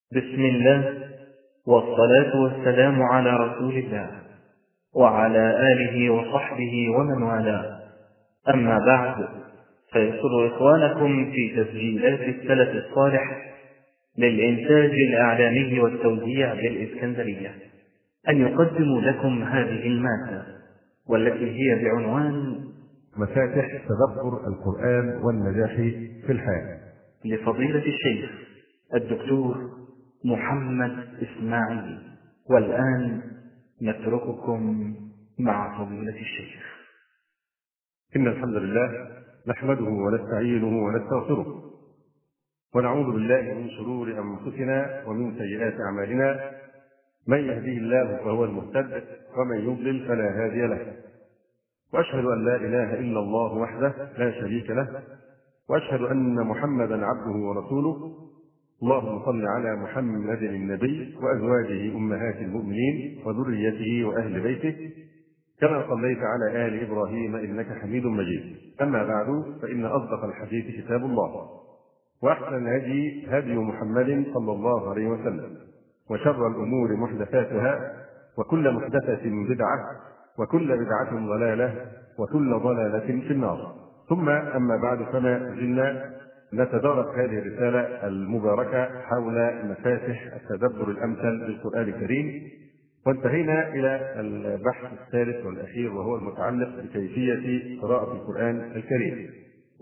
بسم الله، والصلاة والسلام على رسول الله وعلى آله وصحبه ومن والاه. أما بعد، فيسر إخوانكم في تسجيلات السلف الصالح للإنتاج الإعلامي والتوزيع بالإسكندرية أن يقدموا لكم هذه المادة، والتي هي بعنوان مفاتح تدبر القرآن والنجاح في الحياة، لفضيلة الشيخ الدكتور محمد إسماعيل. والآن نترككم مع فضيلة الشيخ. إن الحمد لله نحمده ونستعينه ونستغفره، ونعوذ بالله من شرور أنفسنا ومن سيئات أعمالنا. من يهديه الله فهو المهتد، ومن يضلل فلا هادي له. وأشهد أن لا إله إلا الله وحده لا شريك له، وأشهد أن محمدا عبده ورسوله. اللهم صل على محمد النبي وأزواجه أمهات المؤمنين وذريته وأهل بيته، كما صليت على آل إبراهيم إنك حميد مجيد. أما بعد، فإن أصدق الحديث كتاب الله، وأحسن الهدي هدي محمد صلى الله عليه وسلم، وشر الأمور محدثاتها، وكل محدثة بدعة، وكل بدعة ضلالة، وكل ضلالة في النار. ثم أما بعد، فما زلنا نتدارس هذه الرسالة المباركة حول مفاتح التدبر الأمثل للقرآن الكريم، وانتهينا إلى البحث الثالث والأخير، وهو المتعلق بكيفية قراءة القرآن الكريم.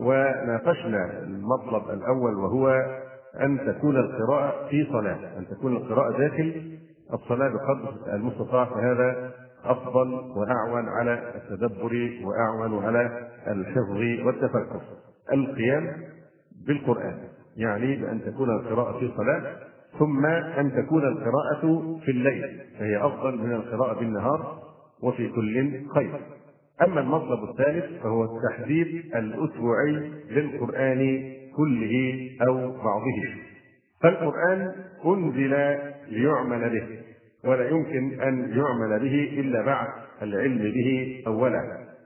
وناقشنا المطلب الأول، وهو أن تكون القراءة في صلاة، أن تكون القراءة داخل الصلاة بقدر المستطاع، فهذا أفضل وأعون على التدبر وأعون على الحفظ والتفكر. القيام بالقرآن يعني بأن تكون القراءة في صلاة، ثم أن تكون القراءة في الليل، فهي أفضل من القراءة بالنهار، وفي كل خير. أما المطلب الثالث فهو التحديد الأسبوعي للقرآن كله أو بعضه. فالقرآن أنزل ليعمل به، ولا يمكن أن يعمل به إلا بعد العلم به أولا.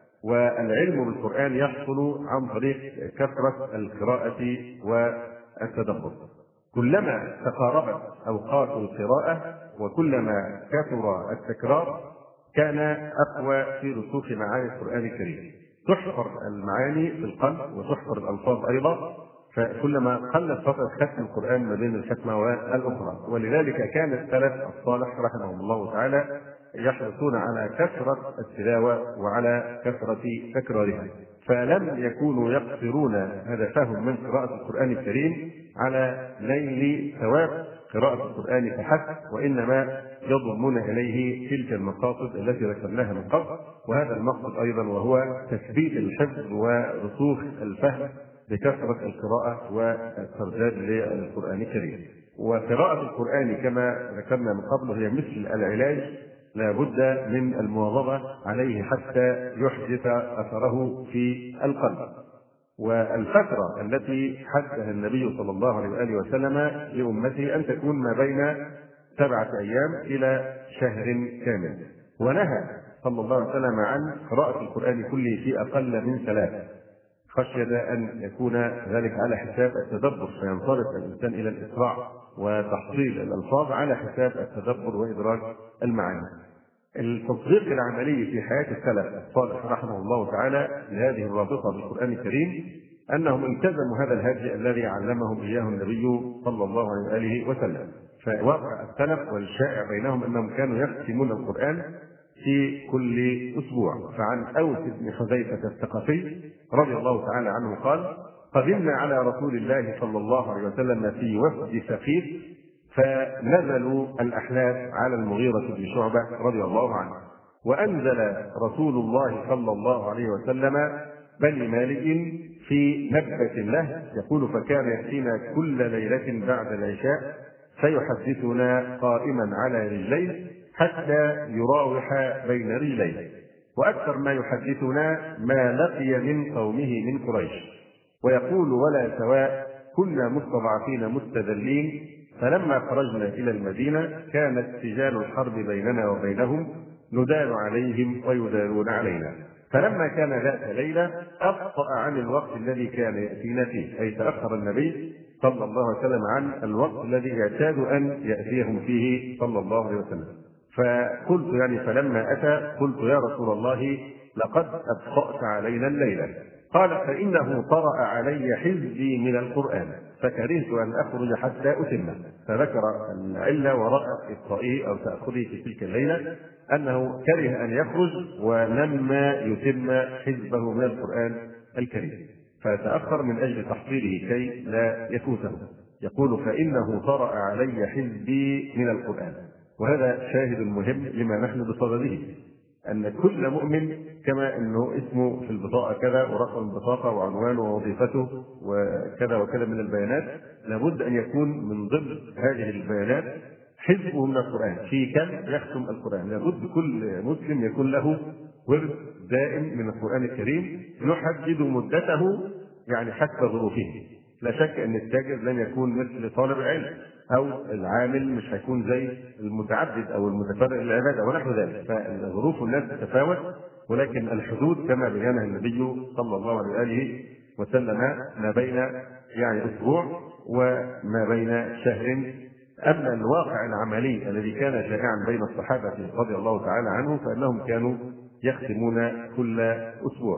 والعلم بالقرآن يحصل عن طريق كثرة القراءة والتدبر. كلما تقاربت أوقات القراءة وكلما كثر التكرار كان أقوى في رسوخ معاني القرآن الكريم. تحفر المعاني في القلب وتحفر الألفاظ أيضا، فكلما قلت فترة ختم القرآن ما بين الختمة والأخرى. ولذلك كان السلف الصالح رحمهم الله تعالى يحرصون على كثرة التلاوة وعلى كثرة تكرارها، فلم يكونوا يقصرون هدفهم من قراءة القرآن الكريم على نيل ثواب قراءة القرآن فحسب، وإنما يضمون إليه تلك المقاصد التي ذكرناها من قبل. وهذا المقصد أيضا وهو تثبيت الحفظ ورسوخ الفهم بكثرة القراءة والترداد للقرآن الكريم. وقراءة القرآن كما ذكرنا من قبل هي مثل العلاج، لا بد من المواظبة عليه حتى يحدث أثره في القلب. والفترة التي حدها النبي صلى الله عليه وآله وسلم لأمته أن تكون ما بين 7 أيام إلى شهر كامل، ونهى صلى الله عليه وسلم عن قراءة القرآن كله في أقل من 3، خشية أن يكون ذلك على حساب التدبر، فينصرف الإنسان إلى الإسراع وتحصيل الألفاظ على حساب التدبر وإدراك المعاني. التطبيق العملي في حياة السلف الصالح رحمه الله تعالى لهذه الرابطة بالقرآن الكريم أنهم التزموا هذا الهدي الذي علمهم إياه النبي صلى الله عليه وآله وسلم. فواقع السلف والشائع بينهم أنهم كانوا يختمون القرآن في كل أسبوع. فعن أوس بن حذيفة الثقفي رضي الله تعالى عنه قال: قدمنا على رسول الله صلى الله عليه وسلم في وفد ثقيف، فنزلوا الأحلاف على المغيرة بن شعبة رضي الله عنه، وأنزل رسول الله صلى الله عليه وسلم بني مالك في نبة له، يقول: فكان يأتينا كل ليلة بعد العشاء فيحدثنا قائما على رجليه حتى يراوح بين رجليه، وأكثر ما يحدثنا ما لقي من قومه من قريش، ويقول: ولا سواء كنا مستضعفين مستذلين، فلما خرجنا إلى المدينة كانت سجال الحرب بيننا وبينهم، ندال عليهم ويدالون علينا، فلما كان ذات ليلة أبطأ عن الوقت الذي كان يأتينا فيه، أي تأخر النبي صلى الله عليه وسلم عن الوقت الذي يعتاد أن يأتيهم فيه صلى الله عليه وسلم. فقلت يعني فلما أتى قلت يا رسول الله لقد أبطأت علينا الليلة. قال فإنه طرأ علي حزبي من القرآن فكرهت أن أخرج حتى أتمه. فذكر العلة وراء إبطائه أو تأخره في تلك الليلة أنه كره أن يخرج ولما يتم حزبه من القرآن الكريم، فتأخر من أجل تحصيله كي لا يفوته. يقول فإنه طرأ علي حزبي من القرآن، وهذا شاهد مهم لما نحن بصدده، أن كل مؤمن كما أنه اسمه في البطاقة كذا ورقم البطاقة وعنوانه ووظيفته وكذا وكذا من البيانات، لابد أن يكون من ضمن هذه البيانات حزبه من القرآن، في كم يختم القرآن. لابد كل مسلم يكون له ورد دائم من القرآن الكريم نحدد مدته يعني حسب ظروفه. لا شك أن التاجر لن يكون مثل طالب العلم، أو العامل مش هيكون زي المتعبد أو المتفرغ للعبادة ونحو ذلك، فظروف الناس تتفاوت، ولكن الحدود كما بينها النبي صلى الله عليه وآله وسلم ما بين يعني أسبوع وما بين شهر. أما الواقع العملي الذي كان شائعا بين الصحابة رضي الله تعالى عنهم فإنهم كانوا يختمون كل أسبوع.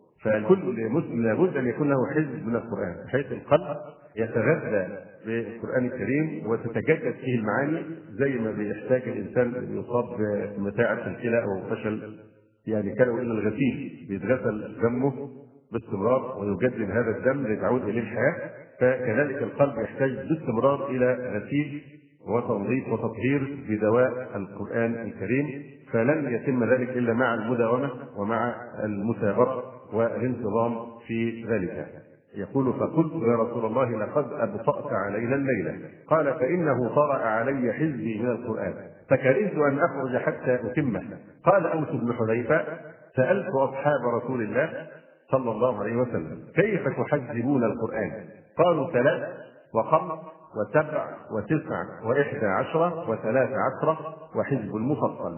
فكل مسلم لابد أن يكون له حزب من القرآن بحيث القلب يتغذى بالقرآن الكريم وتتجدد فيه المعاني، زي ما بيحتاج الإنسان يصاب بمتاعب في الكلى أو فشل يعني كانوا إلى الغسيل بيتغسل دمه باستمرار ويجدد هذا الدم لتعود إليه الحياة، فكذلك القلب يحتاج باستمرار إلى غسيل وتنظيف وتطهير بدواء القرآن الكريم. فلن يتم ذلك إلا مع المداومة ومع المثابرة والانتظام في ذلك. يقول فقلت يا رسول الله لقد أبطأت علينا الليلة. قال فإنه طرأ علي حزبي من القرآن فكرهت أن أخرج حتى أتمه. قال أوس بن حذيفة سألت أصحاب رسول الله صلى الله عليه وسلم كيف تحزبون القرآن؟ قالوا 3 و5 و7 و9 و11 و13 وحزب المفصل.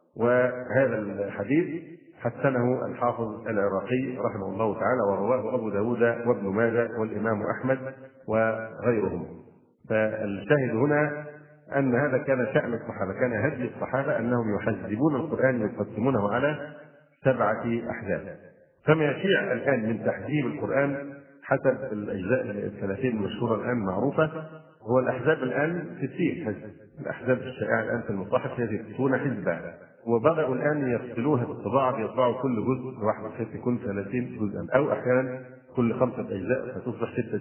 وهذا الحديث حسنه الحافظ العراقي رحمه الله تعالى ورواه أبو داود وابن ماجه والإمام أحمد وغيرهم. فالشاهد هنا أن هذا كان شأن الصحابة، كان هدي الصحابة أنهم يحزبون القرآن ويقسمونه على 7 أحزاب. فما يشيع الآن من تحزيب القرآن حسب الأجزاء ال30 المشهورة الآن معروفة هو الأحزاب الآن 60 حزب. الأحزاب الشائعة الآن في المصاحف هي 60 حزبا، وبدأوا الآن يفصلوها بالطباعة، يطبعوا كل جزء لوحده بحيث يكون 30 جزءا، أو أحيانا كل 5 أجزاء فتصبح 6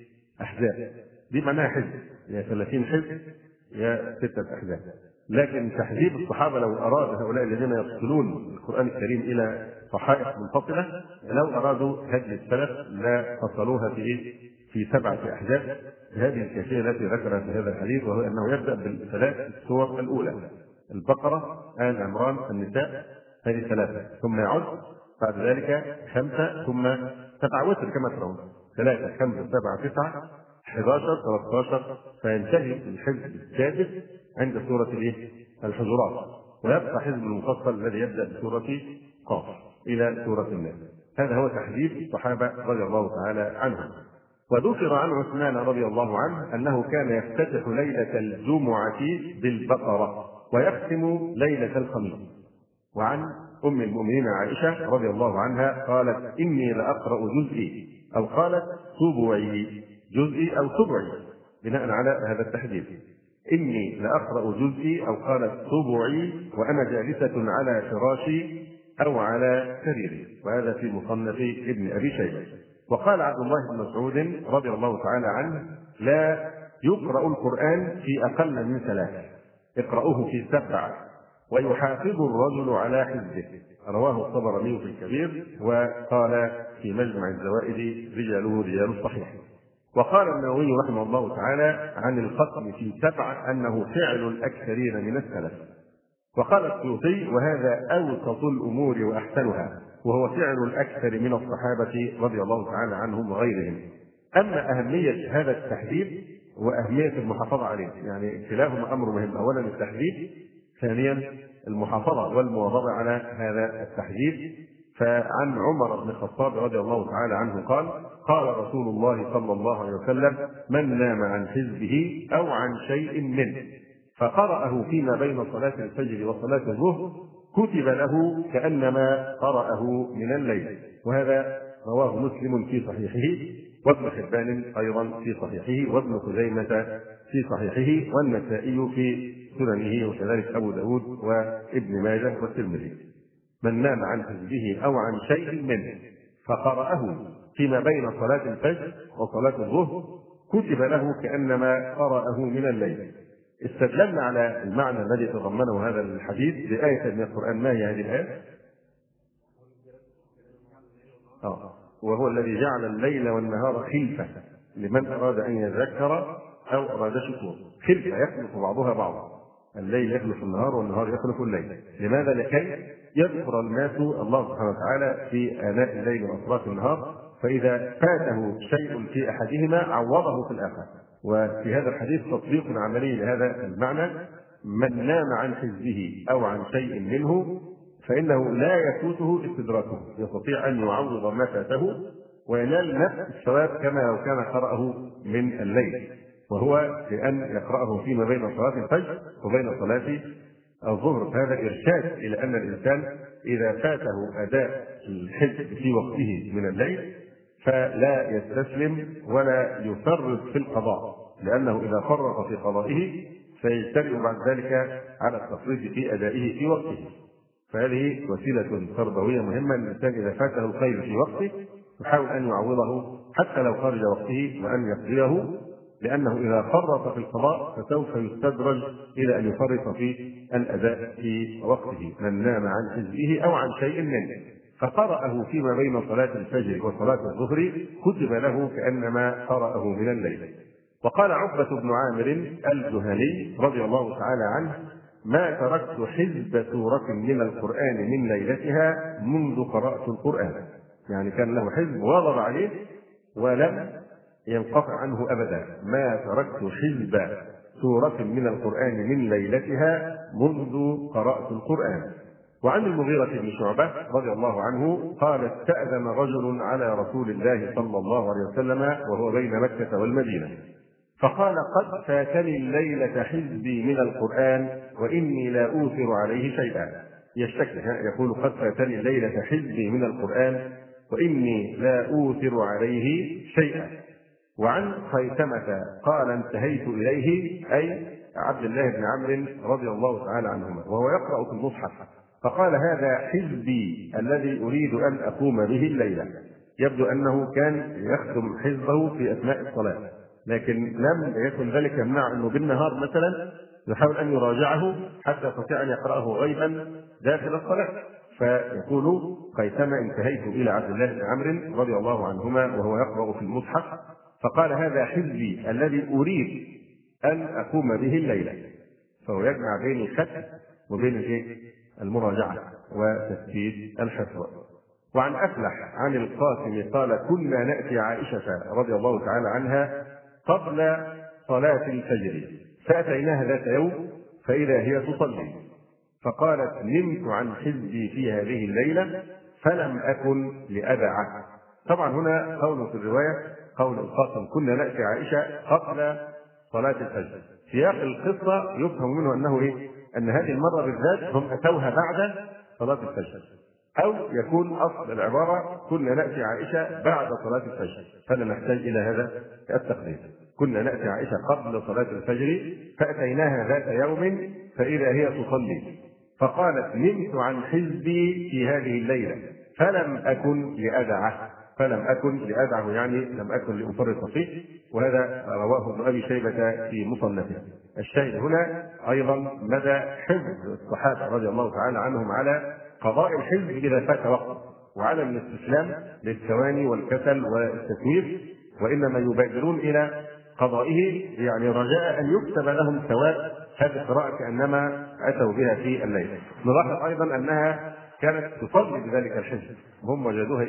أحزاب. دي معناها حزب، يا 30 حزب يا 6 أحزاب. لكن تحزيب الصحابة لو أراد هؤلاء الذين يفصلون القرآن الكريم إلى صحائف منفصلة، لو أرادوا هدي السلف لا فصلوها في 7 أحزاب بهذه الكيفية التي ذكرها في هذا الحديث، وهو أنه يبدأ ب3 السور الأولى: البقرة، آل عمران، النساء، هذه 3، ثم يعد بعد ذلك 5، ثم 7 وتر كما ترون: 3 5 7 9 11 13، فينتهي الحزب السادس عند سورة الحجرات، ويبقى حزب المفصل الذي يبدأ بسورة قاف إلى سورة الناس. هذا هو تحديد الصحابة رضي الله تعالى عنهم. وذكر عن عثمان رضي الله عنه أنه كان يفتتح ليلة الجمعة بالبقرة ويختم ليلة الخميس. وعن أم المؤمنين عائشة رضي الله عنها قالت إني لأقرأ جزئي، أو قالت سبعي، جزئي أو سبعي بناء على هذا التحديد. إني لأقرأ جزئي أو قالت سبعي وأنا جالسة على فراشي أو على سريري، وهذا في مصنف ابن أبي شيبة. وقال عبد الله بن مسعود رضي الله تعالى عنه لا يقرأ القرآن في أقل من 3، اقرأوه في 7 ويحافظ الرجل على حزبه. رواه الطبراني في الكبير، وقال في مجمع الزوائد رجاله رجال الصحيح. وقال النووي رحمه الله تعالى عن الختم في 7 أنه فعل الأكثرين من السلف. وقال السيوطي وهذا أوسط الأمور وأحسنها، وهو فعل الأكثر من الصحابة رضي الله تعالى عنهم وغيرهم. أما أهمية هذا التحديد وأهمية المحافظة عليه، يعني كلاهما أمر مهم: أولا التحديد، ثانيا المحافظة والمواظبة على هذا التحديد. فعن عمر بن الخطاب رضي الله تعالى عنه قال: قال رسول الله صلى الله عليه وسلم: من نام عن حزبه أو عن شيء منه فقرأه فيما بين صلاة الفجر وصلاة الظهر كتب له كأنما قرأه من الليل. وهذا رواه مسلم في صحيحه، وابن حبان أيضا في صحيحه، وابن خزيمة في صحيحه، والنسائي في سننه، وكذلك أبو داود وابن ماجه والترمذي. من نام عن حزبه أو عن شيء منه فقرأه فيما بين صلاة الفجر وصلاة الظهر كتب له كأنما قرأه من الليل. استدللنا على المعنى الذي تضمنه هذا الحديث بآية من القرآن. ما هي هذه الآية؟ وهو الذي جعل الليل والنهار خلفة لمن أراد أن يذكر أو أراد شكور. خلفة يخلف بعضها بعضا، الليل يخلف النهار والنهار يخلف الليل. لماذا؟ لكي يذكر الناس الله سبحانه وتعالى في آناء الليل وأطراف النهار، فإذا فاته شيء في أحدهما عوضه في الآخر. وفي هذا الحديث تطبيق عملي لهذا المعنى: من نام عن حزبه أو عن شيء منه فإنه لا يفوته استدراكه، يستطيع أن يعوض ما فاته وينال نفس الثواب كما لو كان قرأه من الليل، وهو بأن يقرأه فيما بين صلاة الفجر وبين صلاة الظهر. هذا إرشاد إلى أن الإنسان إذا فاته أداء الحزب في وقته من الليل فلا يستسلم ولا يفرط في القضاء، لأنه إذا فرط في قضائه سيجترئ بعد ذلك على التفريط في أدائه في وقته. فهذه وسيلة تربوية مهمة. الإنسان إذا فاته الخير في وقته يحاول أن يعوضه حتى لو خارج وقته وأن يقضيه، لأنه إذا فرط في القضاء فسوف يستدرج إلى أن يفرط في الأداء في وقته. من نام عن حزبه أو عن شيء منه فقرأه فيما بين صلاة الفجر وصلاة الظهر كتب له كأنما قرأه من الليل. وقال عقبة بن عامر الجهني رضي الله تعالى عنه: ما تركت حزب سورة من القرآن من ليلتها منذ قرأت القرآن. يعني كان له حزب واظب عليه ولم ينقطع عنه أبدا. ما تركت حزب سورة من القرآن من ليلتها منذ قرأت القرآن. وعن المغيرة بن شعبة رضي الله عنه قال: استأذن رجل على رسول الله صلى الله عليه وسلم وهو بين مكة والمدينة فقال: قد فاتني الليلة حزبي من القرآن وإني لا أوثر عليه شيئا. يشتكي، يقول: قد فاتني الليلة حزبي من القرآن وإني لا أوثر عليه شيئا. وعن خيثمة قال: انتهيت إليه، أي عبد الله بن عمرو رضي الله تعالى عنهما، وهو يقرأ في المصحف، فقال: هذا حزبي الذي أريد أن أقوم به الليلة. يبدو أنه كان يخدم حزبه في أثناء الصلاة، لكن لم يكن ذلك يمنع أنه بالنهار مثلا يحاول أن يراجعه حتى يستطيع أن يقرأه غيبا داخل الصلاة. فيقول خيثمة: انتهيت إلى عبد الله بن عمرو رضي الله عنهما وهو يقرأ في المصحف فقال: هذا حزبي الذي أريد أن أقوم به الليلة. فهو يجمع بين الختم وبين المراجعة وتثبيت الحفظ. وعن أفلح عن القاسم قال: كنا نأتي عائشة رضي الله تعالى عنها قبل صلاة الفجر فأتيناها ذات يوم فإذا هي تصلي فقالت: نمت عن حزبي في هذه الليلة فلم أكن لأدعه. طبعا هنا قول في الرواية قول القاسم: كنا نأتي عائشة قبل صلاة الفجر. سياق القصة يفهم منه أنه أن هذه المرة بالذات هم أتوها بعد صلاة الفجر، أو يكون أصل العبارة: كنا نأتي عائشة بعد صلاة الفجر، فلا نحتاج إلى هذا التقدير. كنا نأتي عائشة قبل صلاة الفجر فأتيناها ذات يوم فإذا هي تصلي فقالت: نمت عن حزبي في هذه الليلة فلم أكن لأدعه. فلم أكن لأدعه يعني لم أكن لأفرط فيه، وهذا رواه ابن أبي شيبة في مصنفه. الشاهد هنا أيضا مدى حفظ الصحابة رضي الله تعالى عنهم على قضاء الحزب إذا فات وقته، وعلى الاستسلام للثواني والكسل والتسويف، وإنما يبادرون إلى قضائه يعني رجاء أن يكتب لهم ثواب هذه القراءة كأنما أتوا بها في الليل. نلاحظ أيضا أنها كانت تصلي بذلك الحزب، هم وجدوها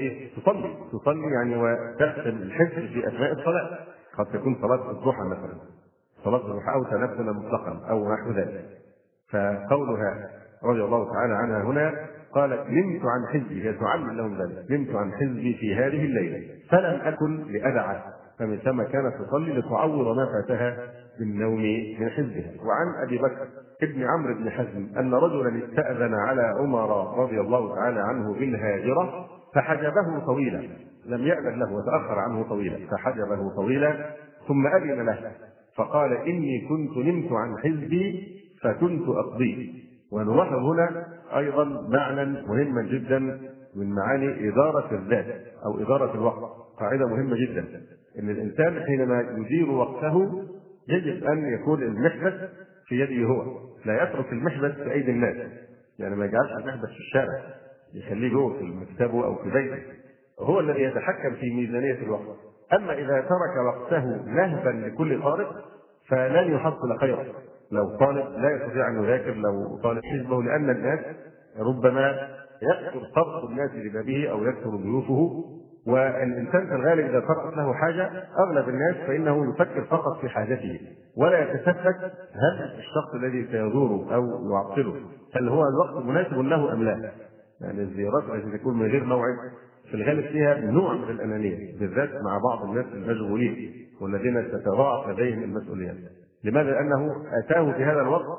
تصلي يعني وتختم الحزب في أثناء الصلاة. قد تكون صلاة الضحى مثلا، صلاة الضحى أو تنفلا مطلقا أو نحو ذلك. فقولها رضي الله تعالى عنها هنا قال نمت عن حزبي، هي تعلم لهم ذلك، نمت عن حزبي في هذه الليلة فلم أكن لأدعه، فمن ثم كانت تصلي لتعوض ما فاتها بالنوم من حزبها. وعن أبي بكر ابن عمرو بن حزم أن رجلا استأذن على عمر رضي الله تعالى عنه بالهاجرة فحجبه طويلا، لم يأذن له وتأخر عنه طويلا، فحجبه طويلا ثم أذن له فقال إني كنت نمت عن حزبي فكنت أقضيه. ونلاحظ هنا أيضا معنى مهما جدا من معاني إدارة الذات أو إدارة الوقت، قاعدة مهمة جدا، إن الإنسان حينما يدير وقته يجب أن يكون المحبس في يده هو، لا يترك المحبس في أيدي الناس، يعني ما يجعلش المحبس في الشارع، يخليه جوه في مكتبه أو في بيته، هو الذي يتحكم في ميزانية الوقت. أما إذا ترك وقته نهبا لكل طالب فلن يحصل خيرا. لو طالب لا يستطيع أن يذاكر، لو طالب حزبه، لأن الناس ربما يكثر خبط الناس لبابه أو يكثر ضيوفه، والإنسان في الغالب إذا طرأت له حاجة أغلب الناس فإنه يفكر فقط في حاجته ولا يتثبت هل الشخص الذي سيزوره أو يعطله هل هو الوقت مناسب له أم لا. يعني الزيارات التي تكون من غير موعد في الغالب فيها نوع من الأنانية، بالذات مع بعض الناس المشغولين والذين تتضاعف لديهم المسؤوليات. لماذا؟ لأنه أتاه في هذا الوقت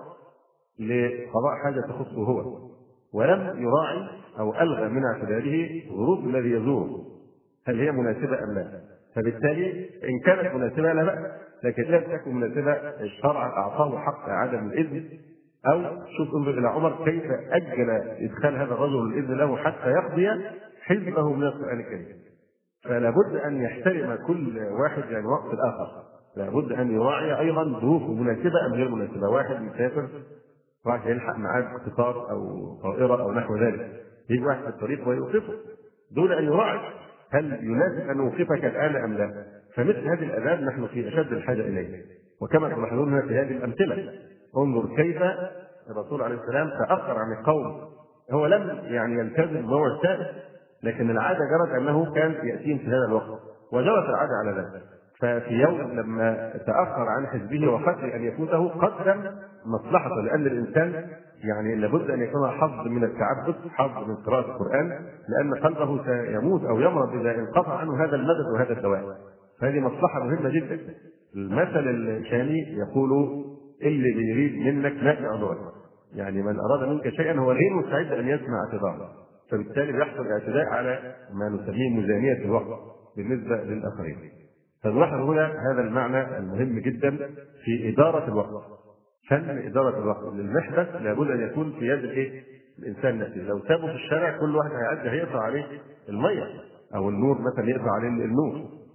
لقضاء حاجة تخصه هو، ولم يراعي أو ألغى من اعتباره ظروف الذي يزوره هل هي مناسبة أم لا. فبالتالي إن كانت مناسبة لا بأس، لكن لم تكن مناسبة الشرع أعطاه حق عدم الإذن. أو شوف انظر إلى عمر كيف أجل إدخال هذا الرجل الإذن له حتى يقضي حزبه من القرآن الكريم. فلا بد أن يحترم كل واحد يعني وقت الآخر، لا بد أن يراعي أيضا ظروف مناسبة أم غير مناسبة. واحد مسافر راح يلحق معاد قطار أو طائرة أو نحو ذلك، يجي واحد في الطريق ويوقفه دون أن يراعي هل يناسب أن نوقفك الآن أم لا. فمثل هذه الآداب نحن في أشد الحاجة إليه. وكما تلاحظون في هذه الأمثلة انظر كيف الرسول عليه السلام تأخر عن القوم، هو لم يعني يلتزم موعد ثابت، لكن العادة جرت أنه كان يأتيهم في هذا الوقت وجرت العادة على ذلك. ففي يوم لما تأخر عن حزبه وخشي أن يفوته قدم مصلحته، لأن الإنسان يعني لابد أن يكون حظ من التعبد، حظ من قراءة القرآن، لأن قلبه سيموت أو يمرض إذا انقطع عنه هذا المدد وهذا الدواء. فهذه مصلحة مهمة جدا. المثل الشامي يقول اللي بيريد منك ما يعذرك، يعني من أراد منك شيئا هو غير مستعد أن يسمع اعتذاره، فبالتالي بيحصل اعتداء على ما نسميه ميزانية الوقت بالنسبة للآخرين. فنلاحظ هنا هذا المعنى المهم جدا في إدارة الوقت. فن إدارة الوقت للمحدث لابد أن يكون في يد الإنسان نفسه. لو سابه في الشارع كل واحد هيعدي هيقطع عليه المية أو النور مثلا يقطع عليه النور،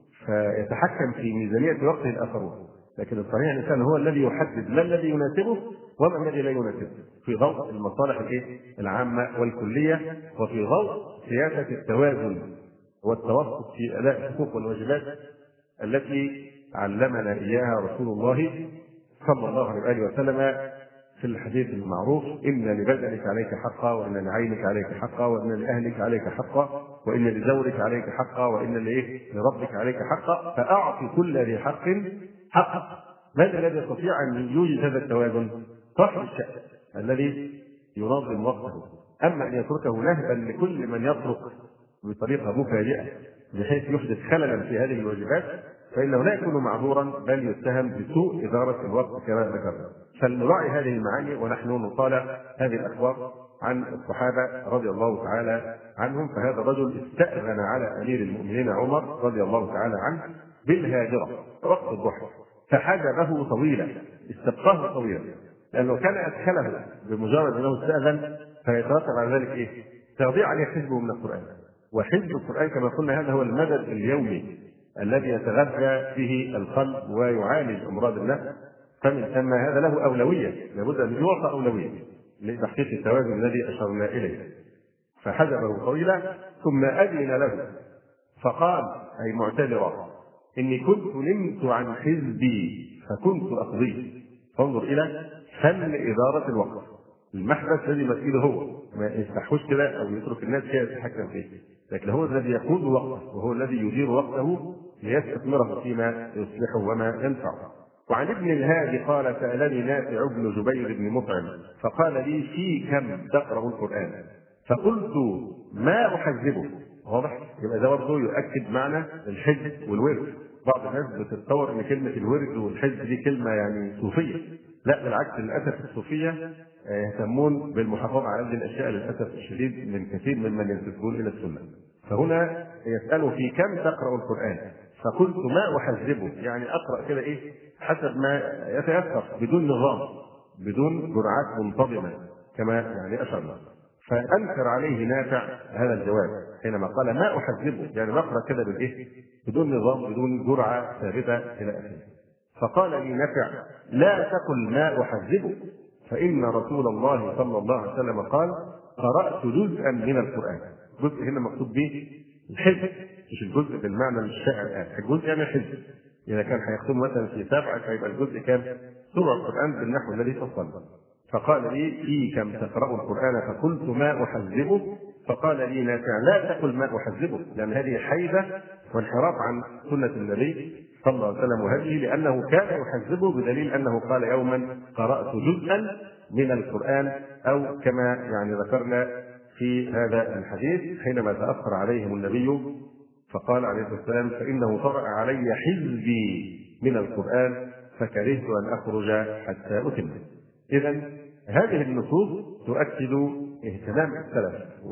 فيتحكم في ميزانية وقته الآخرون. لكن الصحيح الإنسان هو الذي يحدد ما الذي يناسبه وما الذي لا يناسبه في ضوء المصالح العامة والكلية، وفي ضوء سياسة التوازن والتوسط في أداء الحقوق والواجبات التي علمنا إياها رسول الله صلى الله عليه وسلم في الحديث المعروف: إن لبدنك عليك حقا، وإن لعينك عليك حقا، وإن لأهلك عليك حقا، وإن لزوجك عليك حقا، وإن لربك عليك حقا، فأعطي كل ذي حق حقه. ماذا الذي يستطيع أن يوجد هذا التوازن؟ صاحب الشأن الذي ينظم وقته. أما أن يتركه نهبا لكل من يترك بطريقة مفاجئة بحيث يحدث خللا في هذه الواجبات فإنه لا يكون معذورا بل يتهم بسوء إدارة الوقت كما ذكرنا. فلنراعي هذه المعاني ونحن نطالع هذه الأخبار عن الصحابة رضي الله تعالى عنهم. فهذا الرجل استأذن على أمير المؤمنين عمر رضي الله تعالى عنه بالهاجرة وقت الضحى فحجبه طويلا، استبقاه طويلا، لأنه كان أدخله بمجرد أنه استأذن فيترتب على ذلك تضيع عليه حزبه من القرآن. وحزب القرآن كما قلنا هذا هو المدد اليومي الذي يتغذى به القلب ويعالج أمراض النفس. فمن ثم هذا له أولوية، لابد أن يعطى أولوية لتحقيق التوازن الذي أشرنا إليه. فحجبه طويلا ثم أذن له فقال أي معتذرا: إني كنت نمت عن حزبي فكنت أقضيه. فانظر إلى فن إدارة الوقت. المحبس الذي مسؤوله هو، ما يستحوش كده أو يترك الناس كده يتحكم فيه، لكن هو الذي يقود وقته وهو الذي يدير وقته ليستثمره فيما يصلحه وما ينفعه. وعن ابن الهادي قال: سألني نافع بن جبير بن مطعم فقال لي: في كم تقرأ القرآن؟ فقلت ما أحذبه. واضح؟ يبقى ده برضه يؤكد معنى الحزب والورد. بعض الناس بتتصور ان كلمه الورد والحزب دي كلمه يعني صوفيه. لا بالعكس، للاسف الصوفيه يهتمون بالمحافظه على هذه الاشياء للاسف الشديد من كثير ممن ينتسبون الى السنه. فهنا يسأل في كم تقرأ القرآن؟ فقلت ما أحذبه، يعني أقرأ كده إيه حسب ما يتيسر بدون نظام، بدون جرعات منتظمة كما يعني أشرنا. فأنكر عليه نافع هذا الجواب حينما قال ما أحذبه، يعني بقرأ كده بالإيه؟ بدون نظام، بدون جرعة ثابتة إلى آخره. فقال لي نافع لا تقل ما أحذبه، فإن رسول الله صلى الله عليه وسلم قال قرأت جزءا من القرآن. جزء هنا مكتوب به الحزب، مش الجزء بالمعنى الشائع الآن، الجزء يعني الحزب. إذا كان هيختم مثلا في 7 فيبقى الجزء كام؟ سورة القرآن بالنحو الذي فصلنا. فقال لي في كم تقرأ القرآن؟ فقلت ما أحذبه. فقال لي نافع لا تقل ما أحذبه، لأن هذه حيدة وانحراف عن سنة النبي صلى الله عليه وسلم وهديه، لأنه كان يحذبه بدليل أنه قال يوما قرأت جزءا من القرآن، أو كما يعني ذكرنا في هذا الحديث حينما تأخر عليهم النبي فقال عليه الصلاة والسلام فإنه طرأ علي حزبي من القرآن فكرهت أن أخرج حتى أتم. إذا هذه النصوص تؤكد اهتمام السلف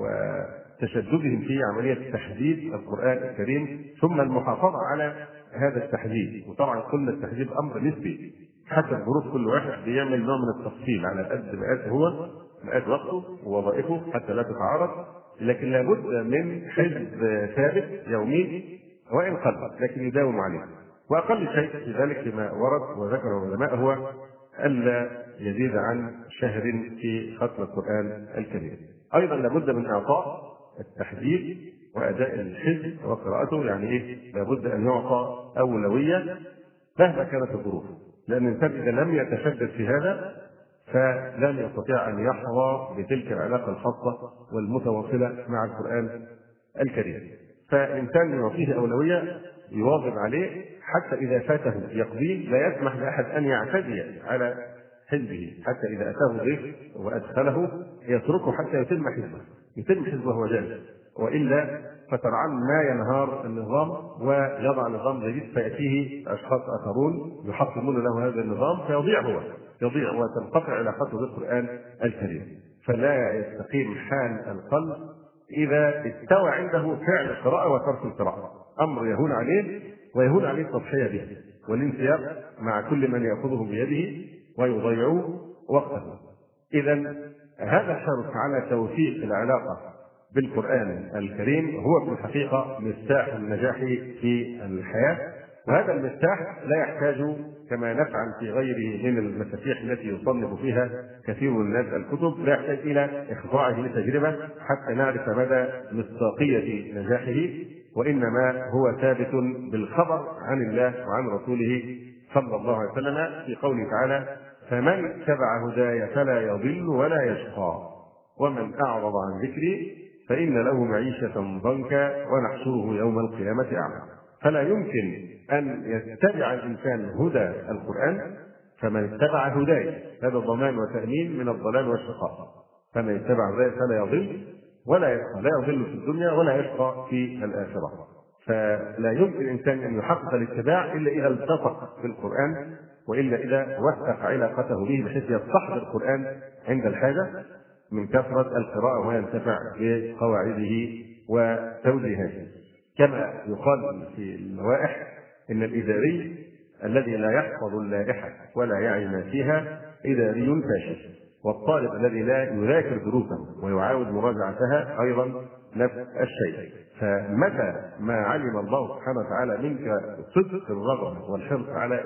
وتشددهم في عملية تحديد القرآن الكريم، ثم المحافظة على هذا التحديد. وطبعا قلنا التحديد أمر نسبي حسب ظروف كل واحد، بيعمل نوع من التفصيل على قد مقاس هو مقاس وقته ووظائفه حتى لا تتعارض، لكن لابد من حزب ثابت يومي وإن قل، لكن يداوم عليه. وأقل شيء في ذلك فيما ورد وذكر العلماء هو ألا يزيد عن شهر في ختم القرآن الكريم. أيضا لابد من إعطاء التحديد وأداء الحزب وقراءته، يعني إيه؟ لابد أن يعطى أولوية مهما كانت الظروف، لأن الإنسان إذا لم يتشدد في هذا فلن يستطيع أن يحظى بتلك العلاقة الخاصة والمتواصلة مع القرآن الكريم. فالإنسان يعطيه أولوية، يواظب عليه حتى إذا فاته يقضيه، لا يسمح لأحد أن يعتدي على حزبه، حتى إذا أتاه ضيف وأدخله يتركه حتى يتم حزبه وهو جالس، وإلا فترعن ما ينهار النظام ويضع نظام جديد فيأتيه أشخاص آخرون يحطمون له هذا النظام فيضيع هو، يضيع وتنقطع علاقته بالقرآن الكريم. فلا يستقيم حال القلب إذا استوى عنده فعل القراءة وترك القراءة، أمر يهون عليه ويهون عليه التضحية به والانسياب مع كل من يأخذه بيده ويضيع وقته. إذا هذا الحرص على توثيق العلاقة بالقرآن الكريم هو في الحقيقة مفتاح النجاح في الحياة، وهذا المفتاح لا يحتاج كما نفعل في غيره من المفاتيح التي يصنف فيها كثير من الناس الكتب، لا يحتاج إلى إخضاعه لتجربة حتى نعرف مدى مصداقية نجاحه، وإنما هو ثابت بالخبر عن الله وعن رسوله صلى الله عليه وسلم في قوله تعالى فمن اتبع هداي فلا يضل ولا يشقى ومن أعرض عن ذكري فإن له معيشة ضنكا ونحشره يوم القيامة أعمى. فلا يمكن أن يتبع الإنسان هدى القرآن، فمن اتبع هداي هذا ضمان وتأمين من الضلال والشقاء، فمن اتبع هداي فلا يضل ولا يشقى، لا يضل في الدنيا ولا يشقى في الآخرة. فلا يمكن الإنسان أن يحقق الاتباع إلا إذا التصق بالقرآن، وإلا إذا وثق علاقته به بحيث يستحضر القرآن عند الحاجة من كثرة القراءة وينتفع بقواعده وتوجيهاته. كما يقال في اللوائح إن الإداري الذي لا يحفظ اللائحة ولا يعي ما فيها إداري فاشل، والطالب الذي لا يذاكر دروسه ويعاود مراجعتها أيضا نفس الشيء. فمتى ما علم الله سبحانه وتعالى منك صدق الرغبة والحرص على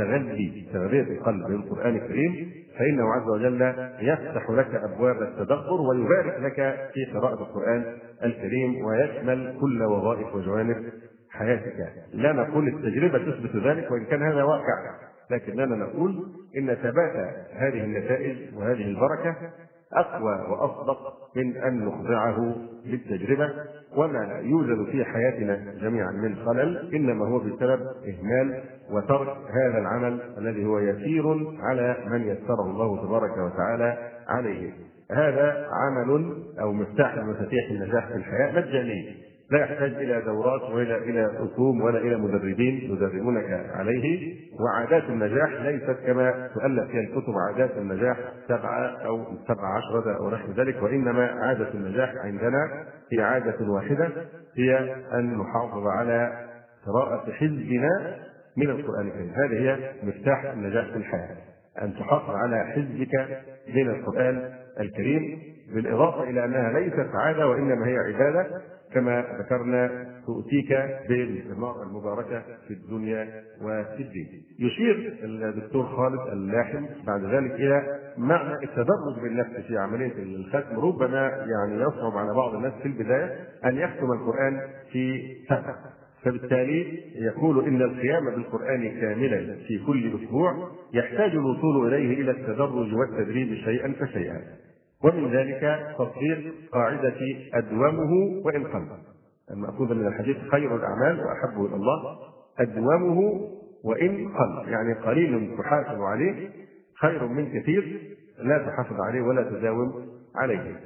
تغذية القلب بالقرآن الكريم فإنه عز وجل يفتح لك أبواب التدبر ويبارك لك في قراءة القرآن الكريم ويشمل كل وظائف وجوانب حياتك. لا نقول التجربة تثبت ذلك وإن كان هذا واقع، لكننا نقول إن ثبات هذه النتائج وهذه البركة أقوى وأصدق من أن نخضعه للتجربة. وما يوجد في حياتنا جميعا من خلل إنما هو بسبب إهمال وترك هذا العمل الذي هو يسير على من يسره الله تبارك وتعالى عليه. هذا عمل أو مفتاح من مفاتيح النجاح في الحياة مجاني، لا يحتاج إلى دورات ولا إلى رسوم ولا إلى مدربين يدربونك عليه. وعادات النجاح ليست كما تؤلف فيها الكتب عادات النجاح 7 أو 17 أو نحو ذلك، وإنما عادة النجاح عندنا هي عادة واحدة، هي أن نحافظ على قراءة حزبنا من القرآن الكريم. هذه هي مفتاح النجاح في الحياة، أن تحافظ على حزبك من القرآن الكريم، بالإضافة إلى أنها ليست عادة وإنما هي عبادة كما ذكرنا تؤتيك بالثمار المباركة في الدنيا وفي الدين. يشير الدكتور خالد اللاحم بعد ذلك إلى معنى التدرج بالنفس في عملية الختم. ربما يعني يصعب على بعض الناس في البداية أن يختم القرآن في سنة، فبالتالي يقول إن القيام بالقرآن كاملا في كل أسبوع يحتاج الوصول إليه إلى التدرج والتدريب شيئا فشيئا، ومن ذلك تطبيق قاعدة أدومه وإن قل، المأخوذة من الحديث خير الأعمال وأحبه إلى الله أدومه وإن قل، يعني قليل تحافظ عليه خير من كثير لا تحافظ عليه ولا تداوم عليه.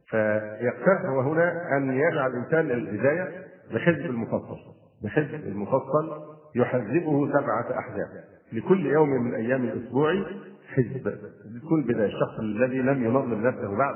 فيقترح هنا أن يجعل الإنسان البداية بحزب المفصل، بحزب المفصل يحزبه 7 أحزاب لكل يوم من أيام الأسبوع حزب. لكل بداية الشخص الذي لم ينظم نفسه بعد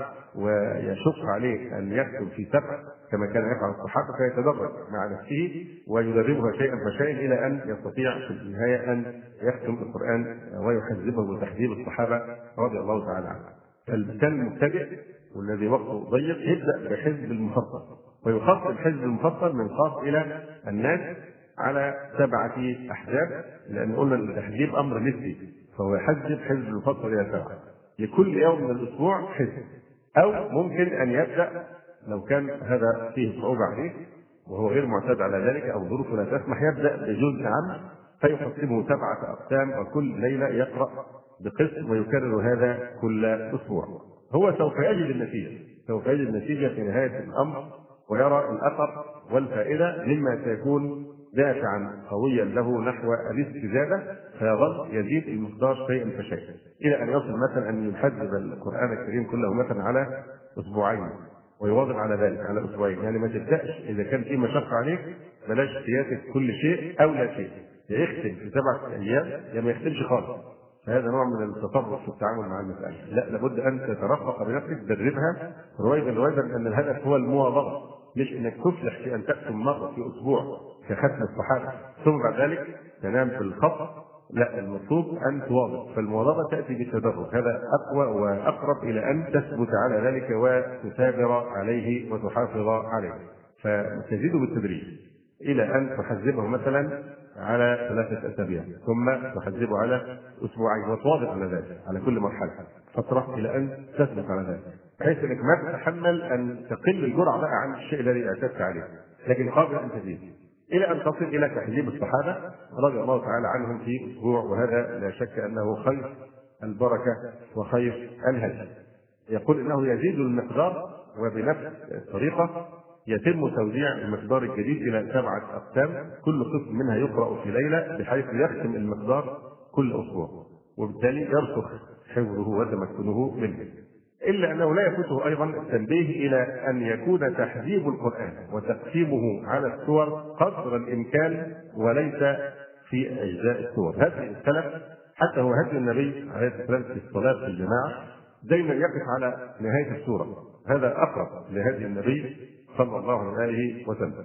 ويشق عليه أن يكتب في 7 كما كان يفعل الصحابة، فيتدرج مع نفسه ويدربها شيئا فشيئا إلى أن يستطيع في النهاية أن يختم القرآن ويحزبه بتحزيب الصحابة رضي الله تعالى عنهم. فالإنسان المبتدئ والذي وقته ضيق يبدأ بحزب المفصل، ويخصص الحزب المفصل من خاص إلى الناس على 7 أحزاب، لأن قلنا التحزيب أمر نسبي، فهو يحزب حزب المفصل إلى 7 لكل يوم من الأسبوع حزب. أو ممكن أن يبدأ لو كان هذا فيه صعوبة عليه وهو غير معتاد على ذلك أو ظروفه لا تسمح يبدأ بجزء عام فيقسمه 7 أقسام، وكل ليلة يقرأ بقسم ويكرر هذا كل أسبوع. هو سوف يجد النتيجة، سوف يجد النتيجة في نهاية الأمر ويرى الأثر والفائدة، مما سيكون دافعا قويا له نحو الاستزادة، فيظل يزيد المقدار شيئا فشيئا إلى أن يصل مثلا أن يحدد القرآن الكريم كله مثلا على 2 أسبوع ويواظب على ذلك على 2 أسبوع. يعني ما تبدأش إذا كان في مشقة عليك بلاش سياسة كل شيء أو لا شيء، يا يختم في 7 أيام يا ما يختمش خالص. فهذا نوع من التطرف في التعامل مع المسألة. لا، لابد أن تترفق بنفسك، تدربها رويدا رويدا، لأن الهدف هو المواظبة، مش انك تفلح في ان تختم مره في اسبوع كختم الصحابه ثم بعد ذلك تنام في الخط. لا، المطلوب ان تواظب، فالمواظبه تاتي بالتدرج، هذا اقوى واقرب الى ان تثبت على ذلك وتثابر عليه وتحافظ عليه. فتزيد بالتدريج الى ان تحزبه مثلا على 3 أسابيع ثم تحزبه على 2 أسبوع وتواظب على ذلك على كل مرحله فتره الى ان تثبت على ذلك، بحيث انك ما تتحمل ان تقل الجرعه بقى عن الشيء الذي اعتدت عليه، لكن قابل ان تزيد الى ان تصل الى تحزيب الصحابه رضي الله تعالى عنهم في اسبوع، وهذا لا شك انه خير البركه وخير الهدي. يقول انه يزيد المقدار، وبنفس الطريقه يتم توزيع المقدار الجديد الى 7 أقسام، كل قسم منها يقرا في ليله بحيث يختم المقدار كل اسبوع، وبالتالي يرسخ حفظه وتمكنه منه. إلا أنه لا يفوته أيضا التنبيه إلى أن يكون تحزيب القرآن وتقسيمه على السور قدر الإمكان وليس في أجزاء السور. هذه السلف حتى هو هدي النبي عليه الصلاة والسلام في الصلاة في الجماعة دائما يقف على نهاية السورة، هذا أقرب لهدي النبي صلى الله عليه وسلم،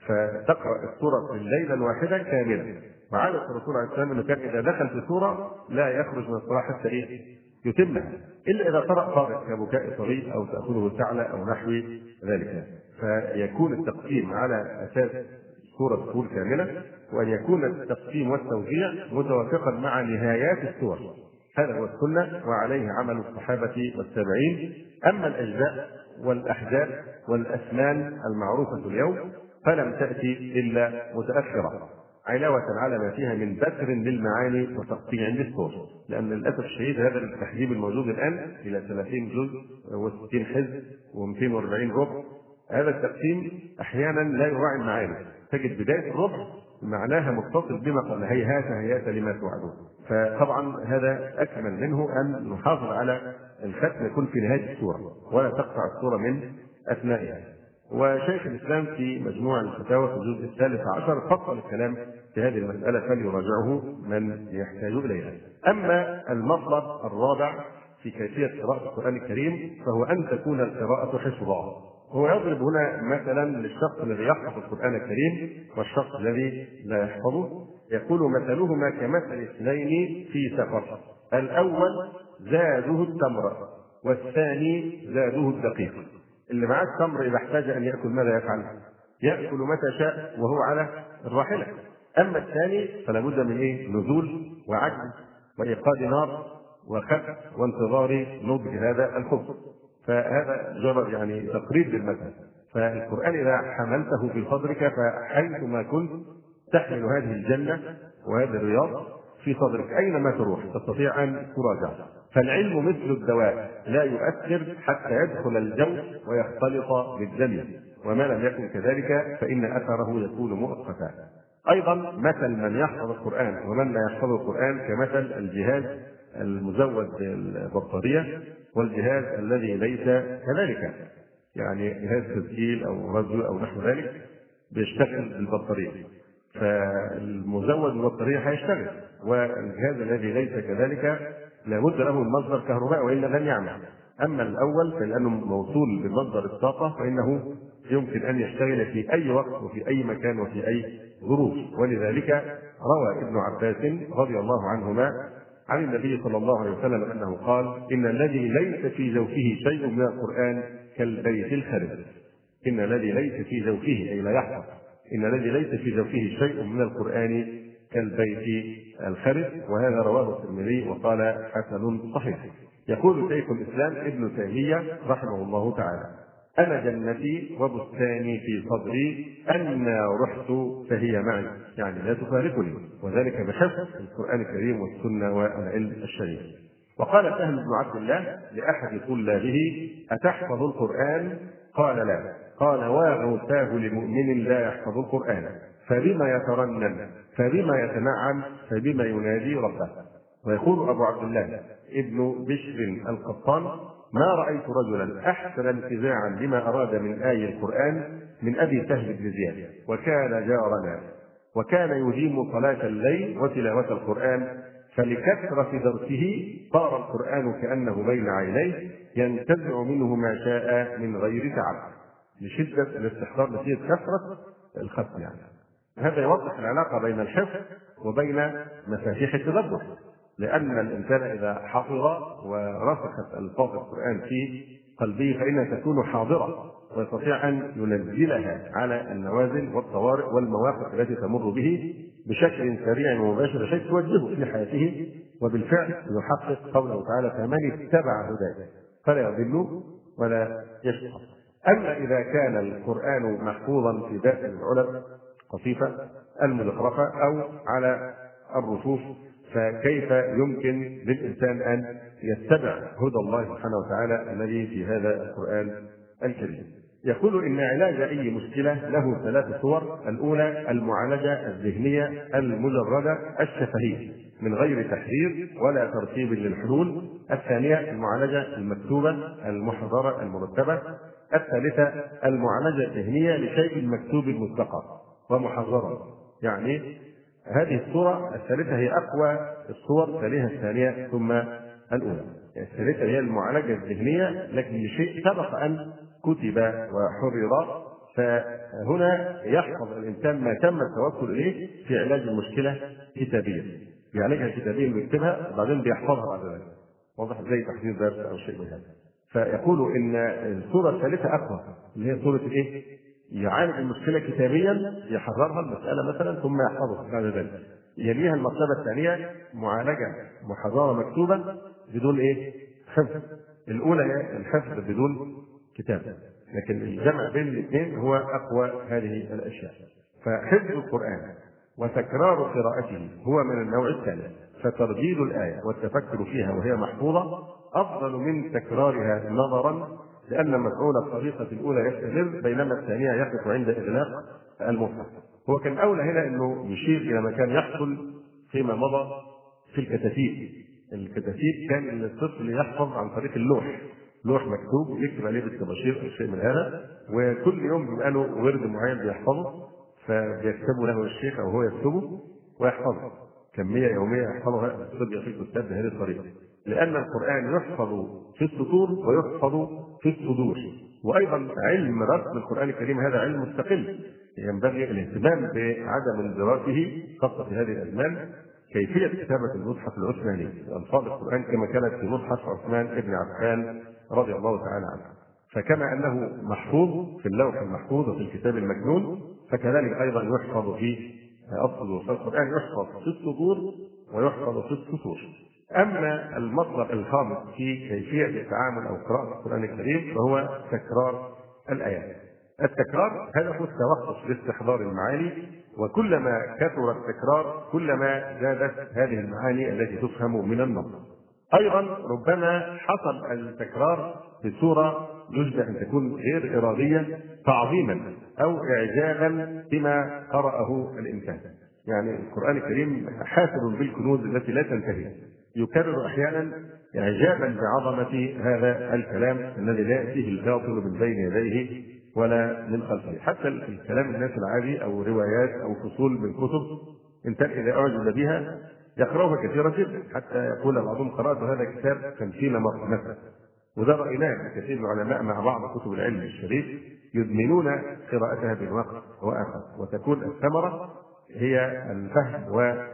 فتقرأ السورة في الليلة الواحدة كاملة. وعادة الرسول عليه السلام أنه كان إذا دخل في سورة لا يخرج من الصلاة حتى يتمها، إلا إذا قرأ قارئ كبكاء صغير أو تأخذه ثعلة أو نحو ذلك. فيكون التقسيم على أساس سورة تكون كاملة، وأن يكون التقسيم والتوزيع متوافقا مع نهايات السور، هذا هو السنة وعليه عمل الصحابة والتابعين. أما الأجزاء والأحزاب والأسنان المعروفة اليوم فلم تأتي إلا متأخرة علاوة على ما فيها من بتر للمعاني وتقطيع للصور، لأن للأسف الشديد هذا التحزيب الموجود الآن إلى 30 جزء و60 حزب و240 ربع، هذا التقسيم أحيانا لا يراعي المعاني، تجد بداية الربع معناها متصل بما قال هيهات هيهات لما توعدون. فطبعا هذا أكمل منه أن نحافظ على الختم يكون في نهاية السورة ولا تقطع السورة من أثنائها. وشيخ الإسلام في مجموع الفتاوى في الجزء 13 فصل الكلام في هذه المسألة فليراجعه من يحتاج إليها. أما المطلب الرابع في كيفية قراءة القرآن الكريم فهو أن تكون القراءة حفظا. هو يضرب هنا مثلا للشخص الذي يحفظ القرآن الكريم والشخص الذي لا يحفظه، يقول مثلهما كمثل اثنين في سفر، الأول زاده التمر والثاني زاده الدقيق. اللي معاه التمر إذا احتاج أن يأكل ماذا يفعل؟ يأكل متى شاء وهو على الراحلة. أما الثاني فلا بد من نزول وعجز وإيقاد نار وخف وانتظار نضج هذا الخبز. فهذا جرى تقريب للمثل. فالقرآن إذا حملته في صدرك فحيثما كنت تحمل هذه الجنة وهذا الرياض في صدرك أينما تروح تستطيع أن تراجع. فالعلم مثل الدواء لا يؤثر حتى يدخل الجوف ويختلط بالدم، وما لم يكن كذلك فإن أثره يكون مؤقتا. أيضا مثل من يحفظ القرآن ومن لا يحفظ القرآن كمثل الجهاز المزود بالبطارية والجهاز الذي ليس كذلك، جهاز تسجيل أو راديو أو نحو ذلك بيشتغل بالبطارية، فالمزود بالبطارية هيشتغل، والجهاز الذي ليس كذلك لابد له من مصدر كهرباء وإلا لن يعمل. أما الأول فلأنه موصول بمصدر الطاقة فإنه يمكن أن يشتغل في أي وقت وفي أي مكان وفي أي ظروف. ولذلك روى ابن عباس رضي الله عنهما عن النبي صلى الله عليه وسلم أنه قال: إن الذي ليس في جوفه شيء من القرآن كالبيت الخرب. إن الذي ليس في جوفه أي لا يحفظ، إن الذي ليس في جوفه شيء من القرآن كالبيت الخرب. وهذا رواه الترمذي وقال حسن صحيح. يقول شيخ الإسلام ابن تيمية رحمه الله تعالى: أنا جنتي وبستاني في صدري، أنا رحت فهي معي، لا تفارقني، وذلك بحفظ القرآن الكريم والسنة والعلم الشريف. وقال سهل بن عبد الله لأحد طلابه: أتحفظ القرآن؟ قال: لا. قال: وغوثاه لمؤمن لا يحفظ القرآن، فبما يترنم، فبما يتنعم، فبما ينادي ربه. ويقول أبو عبد الله ابن بشر القطان: ما رأيت رجلا أحسن انتزاعا لما أراد من آي القرآن من أبي سهل بن زياد، وكان جارنا، وكان يديم صلاة الليل وتلاوة القرآن، فلكثرة درسه صار القرآن كأنه بين عينيه ينتزع منه ما شاء من غير تعب، لشدة الاستحضار نتيجة كثرة الختم. هذا يوضح العلاقة بين الحفظ وبين مفاتيح التدبر، لأن الإنسان إذا حفظ ورسخت ألفاظ القرآن في قلبه فإنها تكون حاضرة ويستطيع أن ينزلها على النوازل والطوارئ والمواقف التي تمر به بشكل سريع ومباشر بشكل توجهه في حياته، وبالفعل يحقق قوله تعالى: فمن اتبع هداي فلا يضل ولا يشقى. أما إذا كان القرآن محفوظا في داخل العلب قصيفة المزخرفة أو على الرفوف، فكيف يمكن للإنسان أن يتبع هدى الله سبحانه وتعالى الذي في هذا القرآن الكريم؟ يقول إن علاج أي مشكلة له 3 صور. الأولى المعالجة الذهنية المجردة الشفهية من غير تحرير ولا ترتيب للحلول. الثانية المعالجة المكتوبة المحضرة المرتبة. الثالثة المعالجة الذهنية لشيء مكتوب مسبقا ومحضرا. هذه الصورة الثالثة هي أقوى الصور، تليها الثانية ثم الأولى. الثالثة هي المعالجة الذهنية لكن لشيء سبق أن كتب وحرر، فهنا يحفظ الإنسان ما تم التوصل إليه في علاج المشكلة كتابيا، بيعالجها كتابيا ويكتبها وبعدين بيحفظها بعد ذلك، واضح زي تحضير درس أو شيء من هذا. فيقول إن الصورة الثالثة أقوى، اللي هي صورة يعالج المشكلة كتابيا، يحررها المسألة مثلا ثم يحفظها بعد ذلك. يليها المرتبة الثانية معالجة محررة مكتوبة بدون حفظ. الأولى هي الحفظ بدون كتاب، لكن الجمع بين الاثنين هو أقوى هذه الأشياء. فحفظ القرآن وتكرار قراءته هو من النوع الثاني، فترديد الآية والتفكر فيها وهي محفوظة أفضل من تكرارها نظرا، لأن مفعول الطريقة الأولى يستمر بينما الثانية يقف عند إغلاق المصحف. هو كان أولى هنا أنه يشير إلى ما كان يحصل فيما مضى في الكتاتيب، الكتاتيب كان الطفل يحفظ عن طريق اللوح، لوح مكتوب يكتب عليه بالطباشير او شيء من هذا، وكل يوم بيبقى له ورد معين بيحفظه، فبيكتبه له الشيخ او هو يكتبه ويحفظه كميه يوميه يحفظها الصبي في الكتاب بهذه الطريقه، لان القران يحفظ في السطور ويحفظ في الصدور. وايضا علم رسم القران الكريم هذا علم مستقل ينبغي الاهتمام بعدم اندراجه خاصه في هذه الازمان. كيفيه كتابه المصحف العثماني الفاظ القران كما كانت في مصحف عثمان بن عفان رضي الله تعالى عنه، فكما انه محفوظ في اللوح المحفوظ وفي الكتاب المكنون فكذلك ايضا يحفظ في الصدور، فالقران يحفظ في الصدور ويحفظ في السطور. اما المطلب الخامس في كيفيه التعامل او قراءه القران الكريم فهو تكرار الايات. التكرار هذا هو التوقف لاستحضار المعاني، وكلما كثر التكرار كلما زادت هذه المعاني التي تفهم من النص. ايضا ربما حصل التكرار بصوره يشبه ان تكون غير اراديه تعظيما او اعجابا بما قراه الانسان. يعني القران الكريم حافل بالكنوز التي لا تنتهي، يكرر احيانا اعجابا بعظمه هذا الكلام الذي لا ياتيه الباطل من بين يديه ولا من خلفه. حتى الكلام الناس العادي او روايات او فصول من كتب انسان اذا اعجب بها يقرأها كثيرا جدا، حتى يقول بعضهم قرأت هذا الكتاب 50 مرة مثلا. وده رأيناه كثير من العلماء مع بعض كتب العلم الشريف يدمنون قراءتها بالوقت وآخر، وتكون الثمرة هي الفهم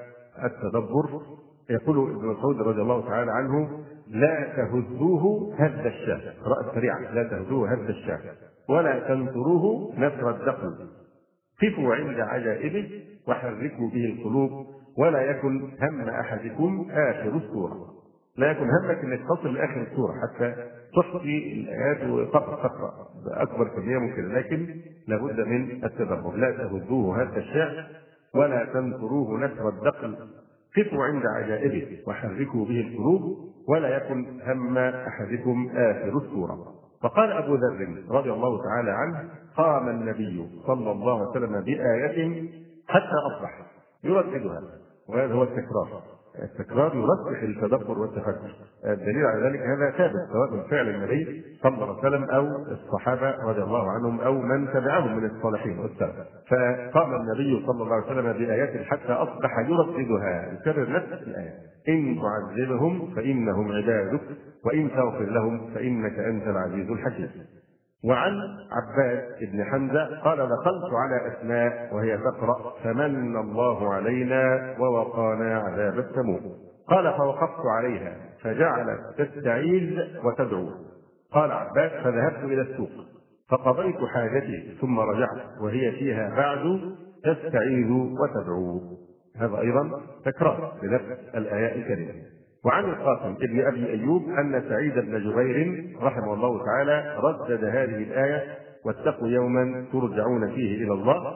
والتدبر. يقول ابن مسعود رضي الله تعالى عنه: لا تهزوه هز الشاه، قراءة سريعة، لا تهزوه هز الشاه ولا تنثروه نثر الدقل، قفوا عند عجائبه وحركوا به القلوب ولا يكن هم احدكم اخر السوره. لا يكن همك انك تصل لاخر السوره حتى تحصي الايات وفقط تقرا باكبر كميه ممكنه، لكن لابد من التدبر. لا تهزوه هز الشعر ولا تنثروه نثر الدقل، قفوا عند عجائبه وحركوا به القلوب ولا يكن هم احدكم اخر السوره. فقال ابو ذر رضي الله تعالى عنه: قام النبي صلى الله عليه وسلم بآية حتى أصبح يرددها، وهذا هو التكرار. التكرار يرسخ التدبر والتفكر. الدليل على ذلك هذا ثابت سواء من فعل النبي صلى الله عليه وسلم او الصحابه رضي الله عنهم او من تبعهم من الصالحين والسلف. فقام النبي صلى الله عليه وسلم بآيات حتى أصبح يرددها، يكرر نفس الآية: إن تعذبهم فإنهم عبادك وإن تغفر لهم فإنك أنت العزيز الحكيم. وعن عباد بن حمزة قال: دخلت على أسماء وهي تقرأ: فمن الله علينا ووقانا عذاب السموم. قال: فوقفت عليها فجعلت تستعيذ وتدعو. قال عباد: فذهبت إلى السوق فقضيت حاجتي ثم رجعت وهي فيها بعد تستعيذ وتدعو. هذا أيضا تكرار لنفس الآيات الكريمة. وعن القاسم ابن ابي ايوب ان سعيد بن جبير رحمه الله تعالى ردد هذه الايه: واتقوا يوما ترجعون فيه الى الله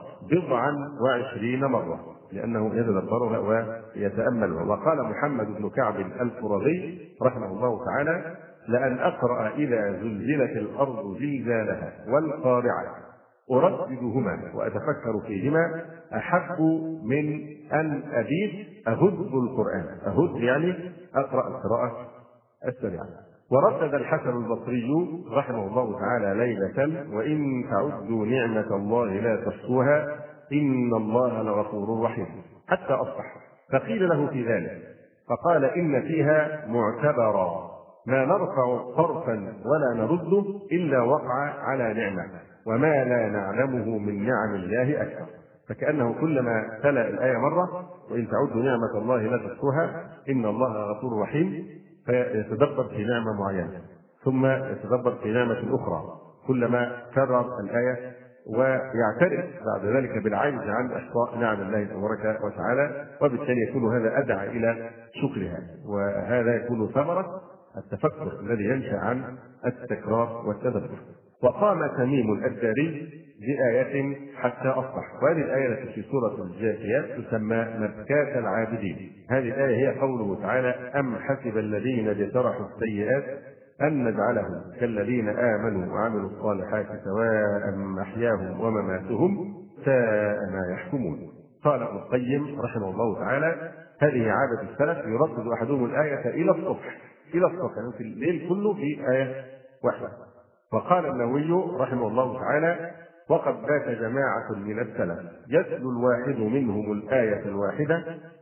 27 مره، لانه يتدبرها ويتاملها. وقال محمد بن كعب الفرضي رحمه الله تعالى: لان اقرا اذا زلزلت الارض زلزالها والقارعه أرددهما وأتفكر فيهما أحب من أن أبيت أهد القرآن. أهد يعني أقرأ القراءة السريعة. وردد الحسن البصري رحمه الله تعالى ليلة: وإن تعدوا نعمة الله لا تحصوها إن الله لغفور رحيم، حتى أصبح. فقيل له في ذلك فقال: إن فيها معتبرا ما نرفع طرفا ولا نرده إلا وقع على نعمة وما لا نعلمه من نعم الله أكثر. فكأنه كلما تلا الآية مرة: وإن تعدوا نعمة الله لا تحصوها إن الله غفور رحيم، فيتدبر في نعمة معينة ثم يتدبر في نعمة أخرى كلما كرر الآية، ويعترف بعد ذلك بالعجز عن إحصاء نعم الله تبارك وتعالى، وبالتالي يكون هذا أدعى إلى شكرها، وهذا يكون ثمرة التفكر الذي ينشأ عن التكرار والتدبر. وقام تميم الداري بآية حتى أصبح. وهذه الآية التي في سورة الجاثيات تسمى مبكاة العابدين. هذه الآية هي قوله تعالى: أم حسب الذين اجترحوا السيئات أن نجعلهم كالذين آمنوا وعملوا الصالحات سواء محياهم ومماتهم ساء ما يحكمون. قال ابن القيم رحمه الله تعالى: هذه عادة السلف، يردد أحدهم الآية إلى الصبح، يعني في الليل كله في آية واحدة. وقال النووي رحمه الله تعالى: وقد بات جماعة من السلف يتلو الواحد منهم الآية الواحدة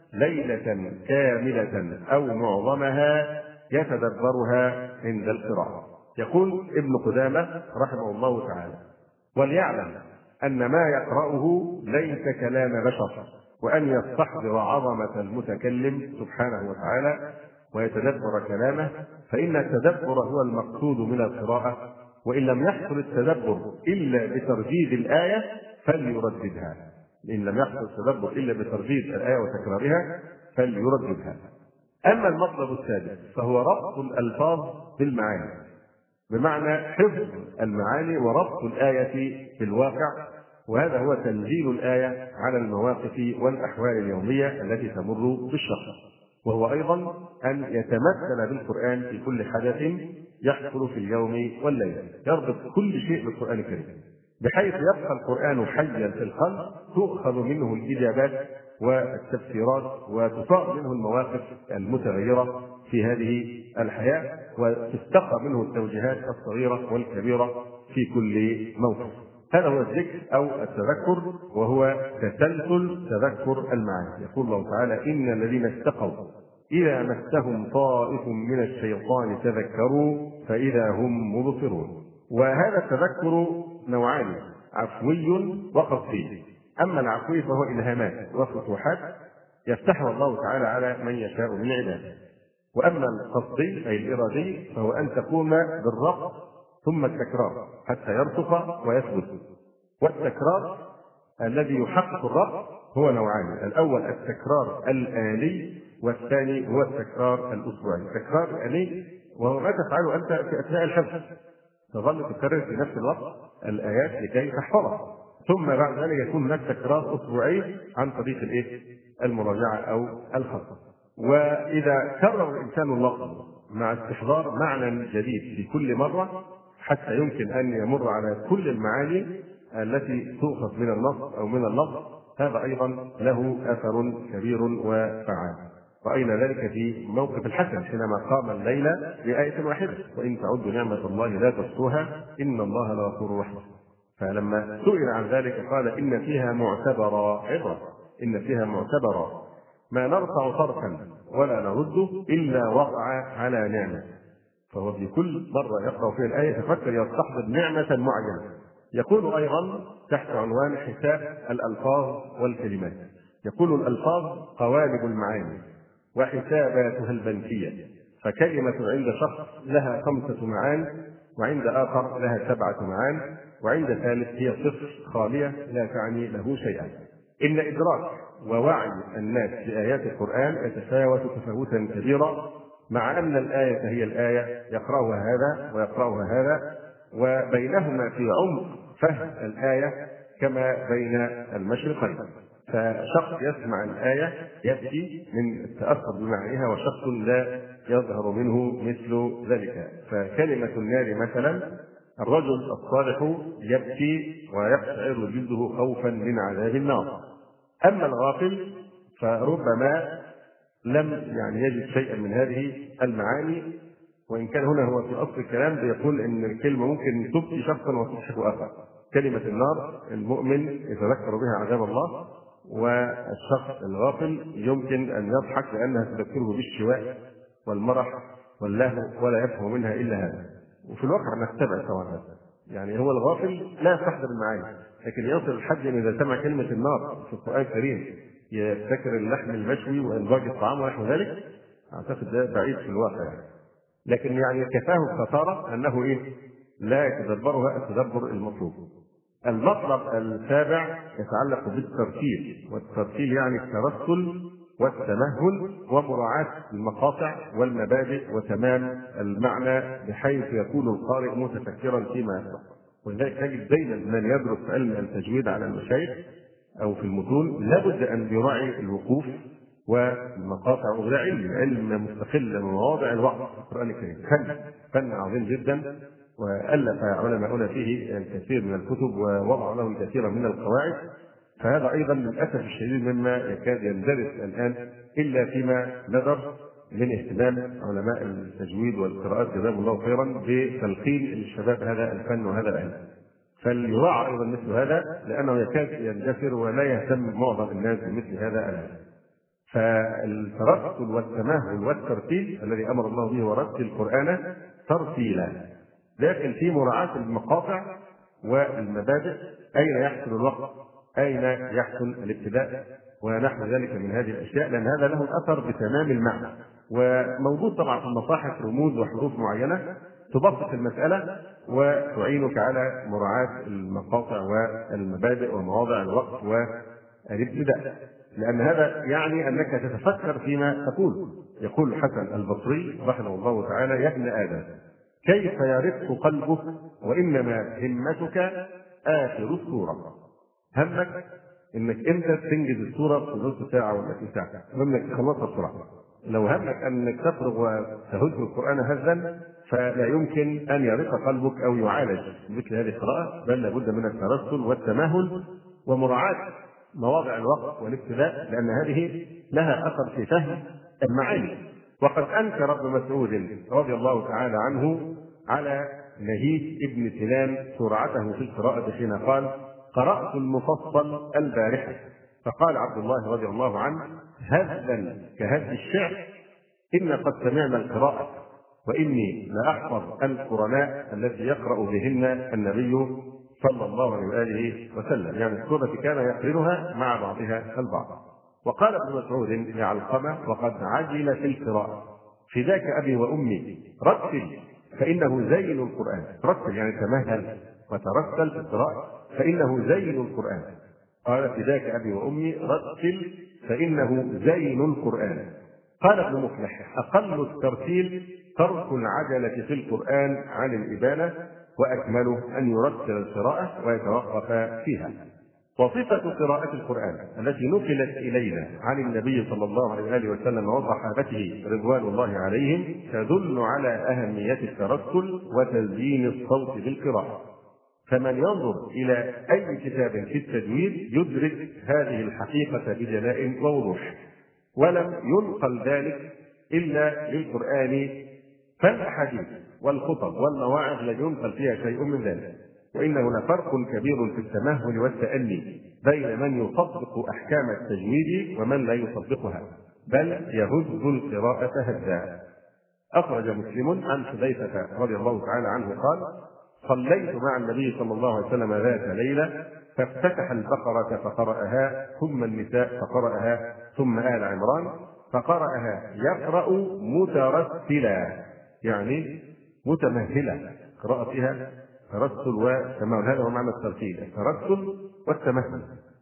ليلة كاملة أو معظمها يتدبرها عند القراءة. يقول ابن قدامة رحمه الله تعالى: وليعلم أن ما يقرأه ليس كلام بشر، وأن يستحضر عظمة المتكلم سبحانه وتعالى ويتدبر كلامه، فإن التدبر هو المقصود من القراءة، وإن لم يحصل التدبر إلا بترديد الآية فليرددها. إن لم يحصل التدبر إلا بترديد الآية وتكرارها فليرددها. أما المطلب السادس فهو ربط الألفاظ بالمعاني، بمعنى حفظ المعاني وربط الآية بالواقع، وهذا هو تنزيل الآية على المواقف والأحوال اليومية التي تمر بالشخص، وهو أيضا أن يتمثل بالقرآن في كل حدث يحصل في اليوم والليلة، يربط كل شيء بالقرآن الكريم بحيث يبقى القرآن حيا في القلب، تؤخذ منه الإجابات والتفسيرات وتصاغ منه المواقف المتغيرة في هذه الحياة، وتستقى منه التوجيهات الصغيرة والكبيرة في كل موقف. هذا هو الذكر أو التذكر، وهو تسلسل تذكر المعاني. يقول الله تعالى: إن الذين اتقوا إذا مسهم طائف من الشيطان تذكروا فإذا هم مبصرون. وهذا التذكر نوعان: عفوي وقصدي. أما العفوي فهو إلهامات وفتوحات يفتحها الله تعالى على من يشاء من عباده، وأما القصدي أي الإرادي فهو أن تقوم بالربط ثم التكرار حتى يرسخ ويثبت. والتكرار الذي يحقق الربط هو نوعان: الأول التكرار الآلي، والثاني هو التكرار الأسبوعي. التكرار الآلي وهو ما تفعله أنت في أثناء الحفظ، تظل تكرر في نفس الوقت الآيات لكي تحفظها، ثم بعد ذلك يكون هناك تكرار أسبوعي عن طريق المراجعة أو الخطة. وإذا كرر الإنسان اللفظ مع استحضار معنى جديد في كل مرة حتى يمكن أن يمر على كل المعاني التي تؤخذ من النص أو من اللفظ، هذا أيضا له أثر كبير وفعال. رأينا ذلك في موقف الحسن حينما قام الليل بآية واحدة: وإن تعدوا نعمة الله لا تحصوها إن الله لغفور رحيم. فلما سئل عن ذلك قال: إن فيها معتبرا عبرة، إن فيها معتبرا ما نرفع طرفا ولا نرده إلا وقع على نعمة. فهو في كل مرة يقرأ فيها الآية يتفكر يستحضر نعمة معينة. يقول أيضا تحت عنوان حساب الألفاظ والكلمات، يقول: الألفاظ قوالب المعاني وحساباتها البنكية، فكلمة عند شخص لها 5 معان، وعند آخر لها 7 معان، وعند ثالث هي صفر خالية لا تعني له شيئا. إن إدراك ووعي الناس بآيات القرآن يتفاوت تفاوتا كبيرا، مع أن الآية هي الآية يقرأها هذا ويقرأها هذا، وبينهما في عمق فهم الآية كما بين المشرقين. فشخص يسمع الآية يبكي من التأثر بمعانيها، وشخص لا يظهر منه مثل ذلك. فكلمة النار مثلا، الرجل الصالح يبكي ويقشعر جلده خوفا من عذاب النار. أما الغافل فربما لم يجد شيئا من هذه المعاني، وإن كان هنا هو في أصل الكلام بيقول إن الكلمة ممكن تبكي شخصا وتضحك آخر. كلمة النار المؤمن يتذكر بها عذاب الله، والشخص الغافل يمكن أن يضحك لأنها تذكره بالشواء والمرح واللهو ولا يفهم منها إلا هذا. وفي الواقع نتبع طبعا هذا، يعني هو الغافل لا يستحضر المعاني، لكن يصل الحد إذا سمع كلمة النار في القرآن الكريم يفتكر اللحم المشوي وإنضاج الطعام ونحو ذلك. أعتقد ده بعيد في الواقع لكن كفاه الخسارة أنه لا يتدبرها التدبر المطلوب. المطلب السابع يتعلق بالترتيل، والترتيل الترسل والتمهل ومراعاة المقاطع والمبادئ وتمام المعنى بحيث يكون القارئ متفكرا فيما يقرأ. ولذلك تجد دائما من يدرس علم التجويد على المشايخ أو في المتون لابد أن يراعي الوقوف والمقاطع، وده علم مستقل من مواضع الوقف في القرآن الكريم، فن عظيم جدا، وألف علماؤنا فيه الكثير من الكتب ووضع له الكثير من القواعد. فهذا أيضا للأسف الشديد مما يكاد يندرس الآن إلا فيما ندر من اهتمام علماء التجويد والقراءات جزاهم الله خيرا بتلقين للشباب هذا الفن وهذا العلم. فليراعى أيضا مثل هذا لأنه يكاد يندثر ولا يهتم معظم الناس بمثل هذا العلم. فالترتل والتمهل والترتيل الذي امر الله به ورتل القران ترتيلا، لكن في مراعاه المقاطع والمبادئ، اين يحصل الوقت، اين يحصل الابتداء ونحو ذلك من هذه الاشياء، لان هذا له اثر بتمام المعنى. وموجود طبعا في المصاحف رموز وحروف معينه تبسط المساله وتعينك على مراعاه المقاطع والمبادئ ومواضع الوقت والابتداء، لأن هذا يعني أنك تتفكر فيما تقول. يقول الحسن البصري رحمه الله تعالى: يا ابن آدم كيف يرق قلبك وإنما همتك آخر السورة. همك إنك أنت تنجز السورة في نصف ساعة ولا في ساعة، همك تخلصها بسرعة. لو همك أنك تفرغ وتهز القرآن هزا فلا يمكن أن يرق قلبك أو يعالج مثل هذه القراءة، بل لابد من الترسل والتمهل ومراعاة مواضع الوقت والابتداء، لأن هذه لها أثر في فهم المعاني. وقد أنكر ابن مسعود رضي الله تعالى عنه على نهيك ابن سنان سرعته في القراءة حين قال: قرأت المفصل البارحة. فقال عبد الله رضي الله عنه: هزلا كهز الشعر إن قد سمعنا القراءة، وإني لأحفظ القرناء التي يقرأ بهن النبي صلى الله عليه وآله وسلم، يعني السورة كان يقرنها مع بعضها البعض. وقال ابن مسعود لعلقمة: وقد عجل في القراءة، فداك أبي وأمي رتل فإنه زين القرآن. رتل يعني تمهل وترتل في القراءة فإنه زين القرآن. قال: فداك أبي وأمي رتل فإنه زين القرآن. قال ابن مفلح: أقل الترتيل ترك العجلة في القرآن عن الإبانة، وأكمله أن يرتل القراءة ويتوقف فيها. وصفة قراءة القرآن التي نقلت إلينا عن النبي صلى الله عليه وآله وسلم وصحابته رضوان الله عليهم تدل على أهمية الترتل وتزيين الصوت بالقراءة. فمن ينظر إلى أي كتاب في التجويد يدرك هذه الحقيقة بجلاء ووضوح، ولم ينقل ذلك إلا للقرآن، فالأحاديث والخطب والمواعظ لا ينقل فيها شيء من ذلك. وإنه لفرق كبير في التمهل والتأني بين من يطبق أحكام التجويد ومن لا يطبقها، بل يهز القراءة هزا. أخرج مسلم عن حذيفة رضي الله تعالى عنه قال: صليت مع النبي صلى الله عليه وسلم ذات ليلة فافتتح البقرة فقرأها، ثم النساء فقرأها، ثم آل عمران فقرأها يقرأ مترتلا، يعني متمهلا، قراءة فيها ترتل وتمهل. هذا هو معنى الترتيل، الترتل والتمهل.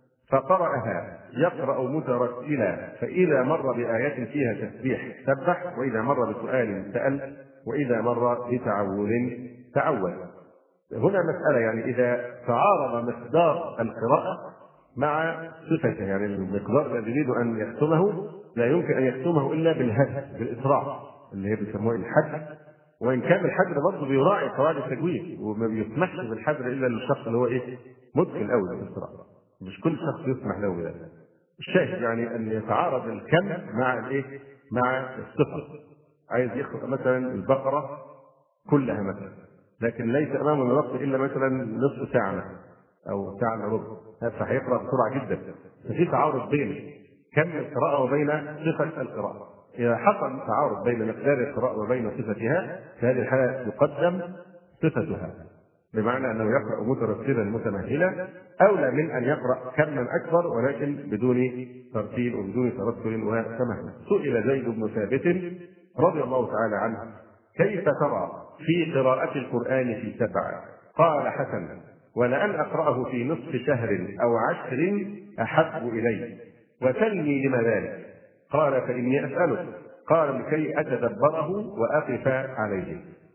فقرأها يقرأ مترتلا، فإذا مر بآيات فيها تسبيح سبح، وإذا مر بسؤال سأل، وإذا مر بتعوذ تعوذ. هنا مسألة، يعني إذا تعارض مقدار القراءة مع صفته، يعني المقدار الذي يريد أن يختمه لا يمكن أن يختمه إلا بالهدف، بالإسراع اللي هي بيسموه الحد. وإن كان الحجر برضه بيراعي قواعد التجويد، وما بيسمحش بالحجر إلا للشخص اللي هو متقن أوي بالإسراع، مش كل شخص يسمح له بذلك. الشاهد يعني أن يتعارض الكم مع مع الصفة. عايز يقرأ مثلا البقرة كلها مثلا، لكن ليس امامه الوقت الا مثلا نصف ساعه مثلا او ساعه الا ربع، فهيقرا بسرعه جدا. ففي تعارض بين كم القراءه وبين صفه القراءه. اذا حصل تعارض بين مقدار القراءه وبين صفتها، في هذه الحاله يقدم صفتها، بمعنى انه يقرا مترتلا متمهلا اولى من ان يقرا كما اكبر ولكن بدون ترتيل وبدون ترتل وتمهل. سئل زيد بن ثابت رضي الله تعالى عنه: كيف ترى في قراءة القرآن في 7؟ قال حسن: ولأن أقرأه في نصف شهر أو 10 أحب إلي. وسلني لما ذلك؟ قال: فإني أسألك. قال: لكي أتدبره وأقف عليه.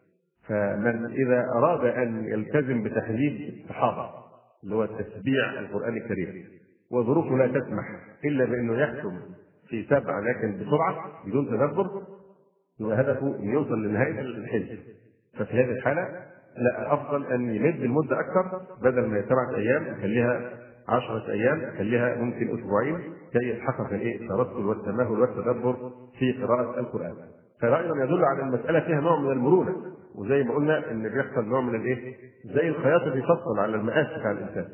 فمن إذا أراد أن يلتزم بتحديد الصحابة اللي هو تتبيع القرآن الكريم، وظروفه لا تسمح إلا بأنه يختم في 7 لكن بسرعة بدون تدبر، يبقى هدفه أن يوصل لنهاية الحج. ففي هذه الحالة لا، أفضل أن يمد المدة أكثر، بدل ما 7 أيام يخليها 10 أيام، خليها ممكن أسبوعين كي يتحقق الترتل والتمهل والتدبر في قراءة القرآن. فده أيضا يدل على المسألة فيها نوع من المرونة، وزي ما قلنا إن بيحصل نوع من زي الخياط اللي بيفصل على المقاس بتاع الإنسان،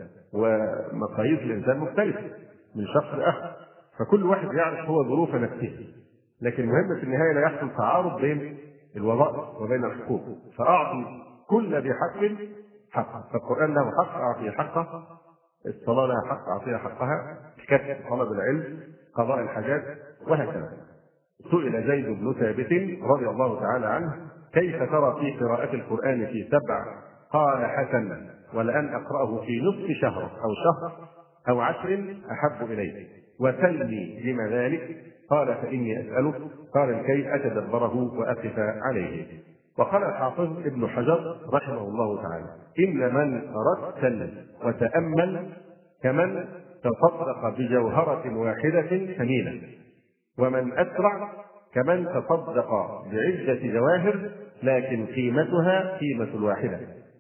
ومقاييس الإنسان مختلفة من شخص لآخر، فكل واحد يعرف هو ظروف نفسه. لكن المهم في النهاية لا يحصل تعارض بين الوظائف وبين الحقوق، فأعطي كل ذي حق حقه. فالقرآن له حق أعطيه حقه، الصلاة لها حق أعطيها حقها، كسب طلب العلم، قضاء الحاجات، وهكذا. سئل زيد بن ثابت رضي الله تعالى عنه: كيف ترى في قراءة القرآن في 7؟ قال: حسن، ولأن أقرأه في نصف شهر أو شهر أو 10 أحب إلي، وسلني لما ذلك؟ قال: فإني أسألك. قال: لكي أتدبره وأقف عليه. وقال الحافظ ابن حجر رحمه الله تعالى: إن من رتل وتأمل كمن تصدق بجوهرة واحدة ثمينة، ومن أسرع كمن تصدق بعدة جواهر لكن قيمتها قيمة الواحدة،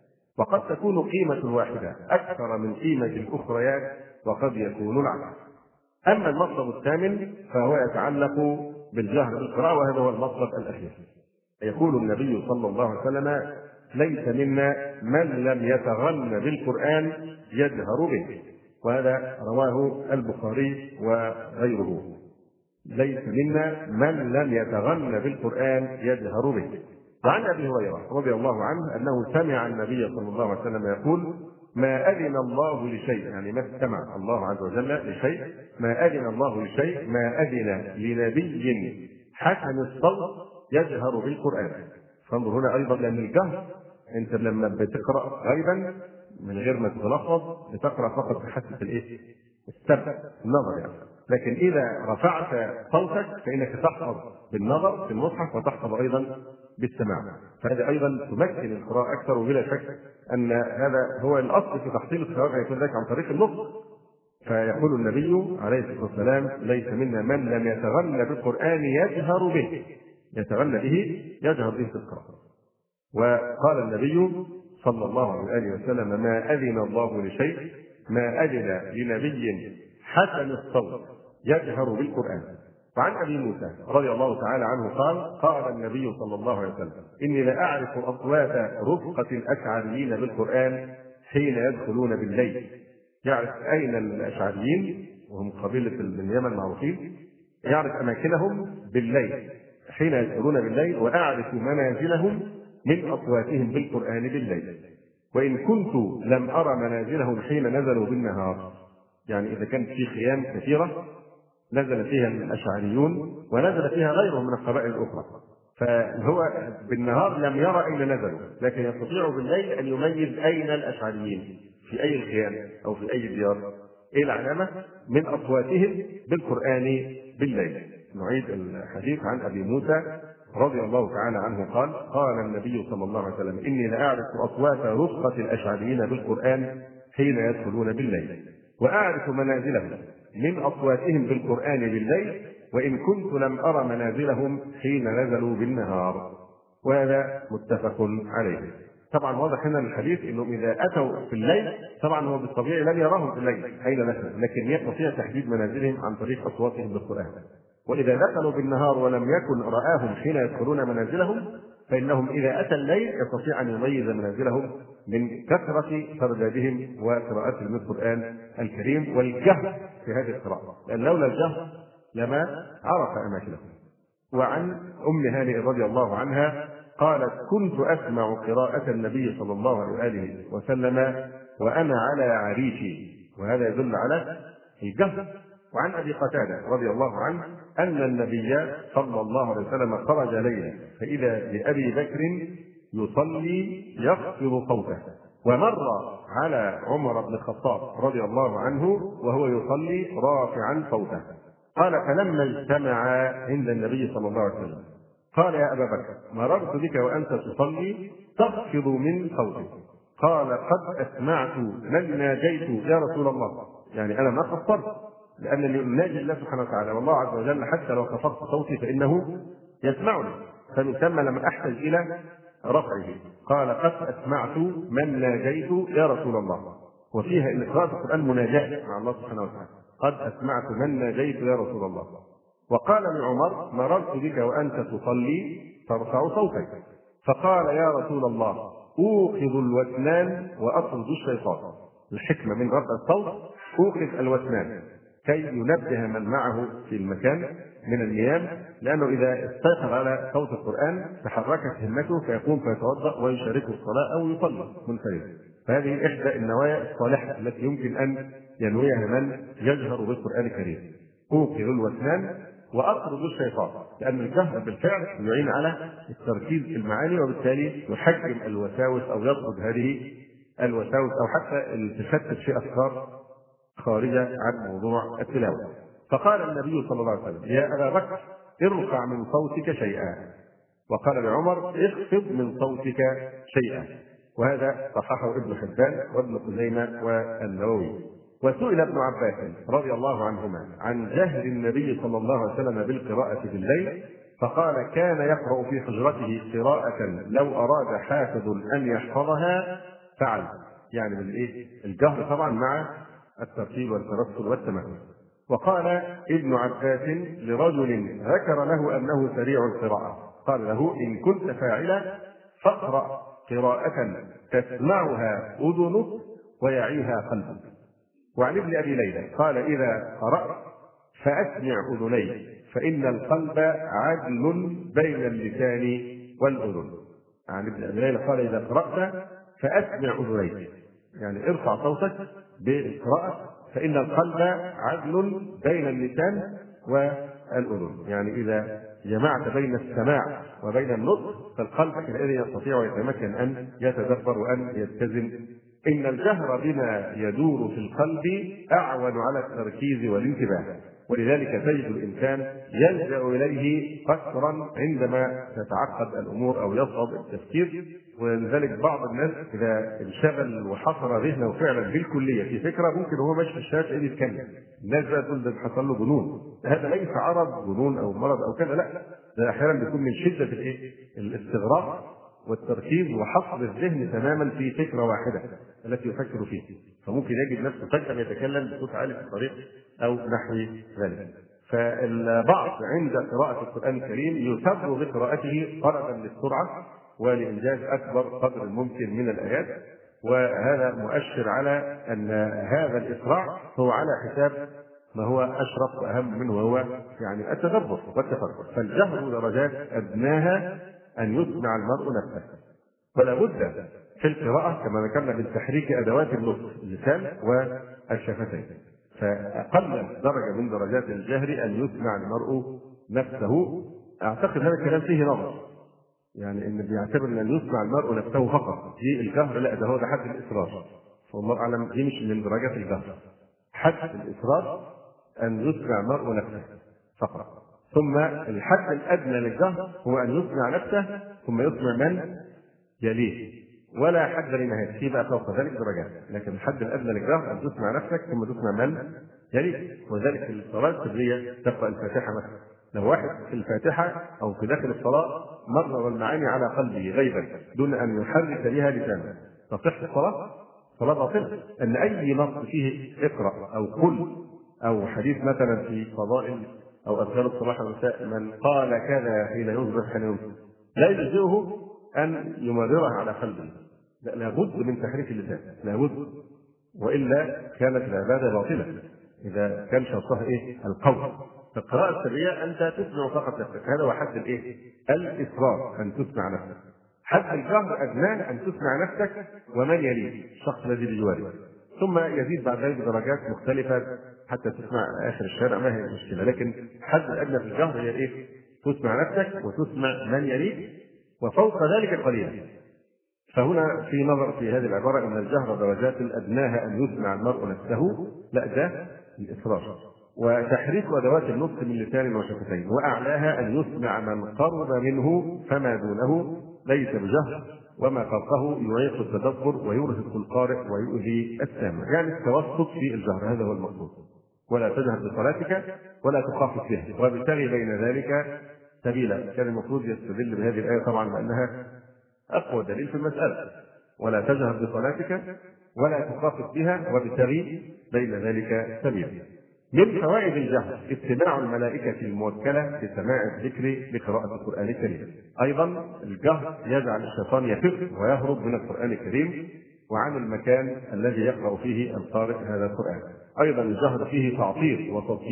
وقد تكون قيمة الواحدة أكثر من قيمة الأخريات، وقد يكون العكس. أما المطلب الثامن فهو يتعلق بالجهر بالقراءة، وهذا هو المطلب الأخير. يقول النبي صلى الله عليه وسلم: ليس منا من لم يتغن بالقرآن يجهر به، وهذا رواه البخاري وغيره. ليس منا من لم يتغن بالقرآن يجهر به. وعن أبي هريرة رضي الله عنه أنه سمع النبي صلى الله عليه وسلم يقول: ما أذن الله لشيء، يعني ما استمع الله عز وجل لشيء، ما أذن الله لشيء ما أذن لنبي حسن الصوت يجهر بالقرآن. فانظر هنا أيضا، لأن الجهر أنت لما بتقرأ غيبا من غير ما تتلفظ بتقرأ فقط بحسب السمع، النظر يعني. لكن إذا رفعت صوتك فإنك تحفظ بالنظر في المصحف وتحفظ أيضا بالسماع، فهذا أيضا تمكن القراءة أكثر. وبلا شك أن هذا هو الأصل في تحصيل الثواب، يكون ذلك عن طريق النطق. فيقول النبي عليه الصلاة والسلام: ليس منا من لم يتغنى بالقرآن يجهر به، يتغنى به يجهر به في القراءة. وقال النبي صلى الله عليه وسلم: ما أذن الله لشيء ما أذن لنبي حسن الصوت يجهر بالقرآن. وعن أبي موسى رضي الله تعالى عنه قال: قال النبي صلى الله عليه وسلم: إني لأعرف أصوات رفقة الأشعريين بالقرآن حين يدخلون بالليل. يعرف أين الأشعريين، وهم قبيلة اليمن معروفين، يعرف أماكنهم بالليل حين يدخلون بالليل، وأعرف منازلهم من أصواتهم بالقرآن بالليل، وإن كنت لم أرى منازلهم حين نزلوا بالنهار. يعني إذا كانت في خيام كثيرة نزل فيها الأشعريون ونزل فيها غيرهم من القبائل الأخرى، فهو بالنهار لم يرى أين نزلوا، لكن يستطيع بالليل أن يميز أين الأشعريين، في أي الخيام أو في أي ديار، إيه العلامة؟ من أصواتهم بالقرآن بالليل. نعيد الحديث عن أبي موسى رضي الله تعالى عنه قال: قال النبي صلى الله عليه وسلم: إني لأعرف أصوات رفقة الأشعريين بالقرآن حين يدخلون بالليل، وأعرف منازلهم من أصواتهم بالقرآن بالليل، وإن كنت لم أرى منازلهم حين نزلوا بالنهار. وهذا متفق عليه. طبعا واضح هنا الحديث انه اذا اتوا في الليل، طبعا هو بالطبيعي لن يراهم في الليل اين دخلوا، لكن يستطيع تحديد منازلهم عن طريق اصواتهم بالقران. واذا دخلوا بالنهار ولم يكن راهم حين يدخلون منازلهم، فانهم اذا اتى الليل يستطيع ان يميز منازلهم من كثره تردادهم وقراءتهم للقران الكريم والجهر في هذه القراءه، لان لولا الجهر لما عرف اماكنهم. وعن ام هانئ رضي الله عنها قالت: كنت أسمع قراءة النبي صلى الله عليه وسلم وأنا على عريشي، وهذا يدل على الجهر. وعن أبي قتادة رضي الله عنه أن النبي صلى الله عليه وسلم خرج ليلا فإذا بأبي بكر يصلي يخفض صوته، ومر على عمر بن الخطاب رضي الله عنه وهو يصلي رافعا صوته. قال: فلما اجتمعا عند النبي صلى الله عليه وسلم قال: يا أبا بكر، مررت بك وأنت تصلي تخفض من صوتك. قال: قد أسمعت من ناجيت يا رسول الله، يعني أنا ما قصرت، لأنني أناجي الله سبحانه وتعالى، والله عز وجل حتى لو خفضت صوتي فإنه يسمعني، فمن ثم لم أحتج إلى رفعه. قال: قد أسمعت من ناجيت يا رسول الله. وفيها ان قراءة القرآن مناجاة مع الله سبحانه وتعالى. قد أسمعت من ناجيت يا رسول الله. وقال لعمر: مررت بك وأنت تصلي ترفع صوتك، فقال: يا رسول الله، أوقظ الوثنان وأطرد الشيطان. الحكمة من رفع الصوت أوقظ الوثنان كي ينبه من معه في المكان من النيام، لأنه إذا استيقظ على صوت القرآن تحركت همته فيقوم فيتوضأ ويشاركه الصلاة أو يصلي منفردا. فهذه إحدى النوايا الصالحة التي يمكن أن ينويها من يجهر بالقرآن الكريم. أوقظ الوثنان وأطرد الشيطان، لأن الجهر بالفعل يعين على التركيز في المعاني، وبالتالي يحجم الوساوس أو يطرد هذه الوساوس أو حتى تشتت في أفكار خارجة عن موضوع التلاوة. فقال النبي صلى الله عليه وسلم: يا أبا بكر، ارفع من صوتك شيئا. وقال لعمر: اخفض من صوتك شيئا. وهذا صححه ابن حبان وابن خزيمة والنووي. وسئل ابن عباس رضي الله عنهما عن جهر النبي صلى الله عليه وسلم بالقراءة بالليل، فقال: كان يقرأ في حجرته قراءة لو أراد حافظ أن يحفظها فعل. يعني الجهر طبعا مع الترتيب والترتل والتمهل. وقال ابن عباس لرجل ذكر له أنه سريع القراءة، قال له: إن كنت فاعلا فاقرأ قراءة تسمعها أذنك ويعيها قلبك. وعن ابن أبي ليلى قال: إذا قرأت فأسمع أذنيك، فإن القلب عدل بين اللسان والأذن. عن ابن أبي ليلى قال: إذا قرأت فأسمع أذنيك، يعني ارفع صوتك بالقراءة، فإن القلب عدل بين اللسان والأذن. يعني إذا جمعت بين السماع وبين النطق فالقلب حينئذ يستطيع ويتمكن أن يتدبر وأن يتزن. إن الجهر بما يدور في القلب أعون على التركيز والانتباه، ولذلك تجد الإنسان يلجأ إليه قسرا عندما تتعقد الأمور أو يصعب التفكير. ولذلك بعض الناس إذا انشغل وحصر ذهنه فعلا بالكلية في فكرة، ممكن هو ماشي في الشارع يتكلم، الناس بقى تقول ده حصل له جنون. هذا ليس عرض جنون أو مرض أو كذا، لا، ده أحيانا بيكون من شدة الاستغراق والتركيز وحصر الذهن تماما في فكرة واحدة التي يفكر فيها، فممكن يجد نفسه فجأة يتكلم بصوت عالي في الطريق أو نحو ذلك. فالبعض عند قراءة القرآن الكريم يسر بقراءته طلبا للسرعة ولإنجاز أكبر قدر ممكن من الآيات، وهذا مؤشر على أن هذا الإسراع هو على حساب ما هو أشرف وأهم منه، وهو يعني التدبر والتفكر. فالجهر درجات أدناها أن يسمع المرء نفسه، فلا بد في القراءة كما ذكرنا من تحريك أدوات النطق اللسان والشفتين. فأقل درجة من درجات الجهر أن يسمع المرء نفسه. أعتقد هذا الكلام فيه نظر، يعني إن بيعتبر أن يسمع المرء نفسه فقط دي الجهر، لا، ده هو ده حد الإصرار، والله أعلم دي مش من درجات الجهر. حد الإصرار أن يسمع المرء نفسه فقط، ثم الحد الأدنى للجهر هو أن يسمع نفسه ثم يسمع من يليه، ولا حد لنهاية، في بقى فوق ذلك درجات، لكن الحد الأدنى للجهر أن تسمع نفسك ثم تسمع من يليك. وذلك في الصلاة السرية تقرأ الفاتحة مثلا، لو واحد في الفاتحة أو في داخل الصلاة مرر المعاني على قلبه غيبا دون أن يحرك بها لسانه تصح الصلاة؟ صلاة باطلة. أن أي نص فيه اقرأ أو قل أو حديث مثلا في فضائل أو أذكار الصباح والمساء من قال كذا حين يصبح حين يمسي، لا يجزئه أن يمررها على قلبه، لابد من تحريك اللسان، لابد، وإلا كانت العبادة باطلة إذا كان شرطها القول. فالقراءة السرية أنت تسمع فقط نفسك، هذا هو حد الإصرار أن تسمع نفسك. حد الجهر أدناه أن تسمع نفسك ومن يليك الشخص الذي بجوارك، ثم يزيد بعد ذلك درجات مختلفة حتى تسمع آخر الشارع، ما هي المشكلة، لكن حد الأدنى في الجهر هي تسمع نفسك وتسمع من يليك، وفوق ذلك قليلا. فهنا في نظر في هذه العبارة أن الجهر درجات أدناها أن يسمع المرء نفسه، لا، ده الإصرار. وتحريك أدوات النطق من لسان وشفتين، وأعلاها أن يسمع من قرب منه فما دونه ليس بجهر، وما فوقه يعيق التدبر ويرهق القارئ ويؤذي السامع. يعني التوسط في الجهر هذا هو المقصود. ولا تجهر بصلاتك ولا تخافت بها، وابتغي بين ذلك سبيلا. كان المفروض يستدل بهذه الآية طبعا لأنها أقوى دليل في المسألة. ولا تجهر بصلاتك ولا تخافت بها وابتغي بين ذلك سبيلا. من فوائد الجهر اتباع الملائكة الموكلة بسماع الذكر بقراءة القرآن الكريم. أيضا الجهر يجعل الشيطان يفر ويهرب من القرآن الكريم وعن المكان الذي يقرأ فيه القارئ هذا القرآن. أيضا الجهر فيه تعطير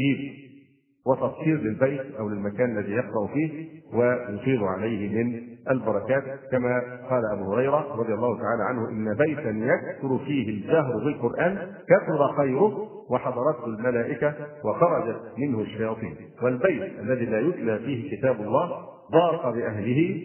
وتطهير للبيت أو للمكان الذي يقرأ فيه ويفيض عليه من البركات، كما قال أبو هريرة رضي الله تعالى عنه: إن بيتا يكثر فيه الجهر بالقرآن كثر خيره وحضرته الملائكة وخرجت منه الشياطين، والبيت الذي لا يتلى فيه كتاب الله ضاق بأهله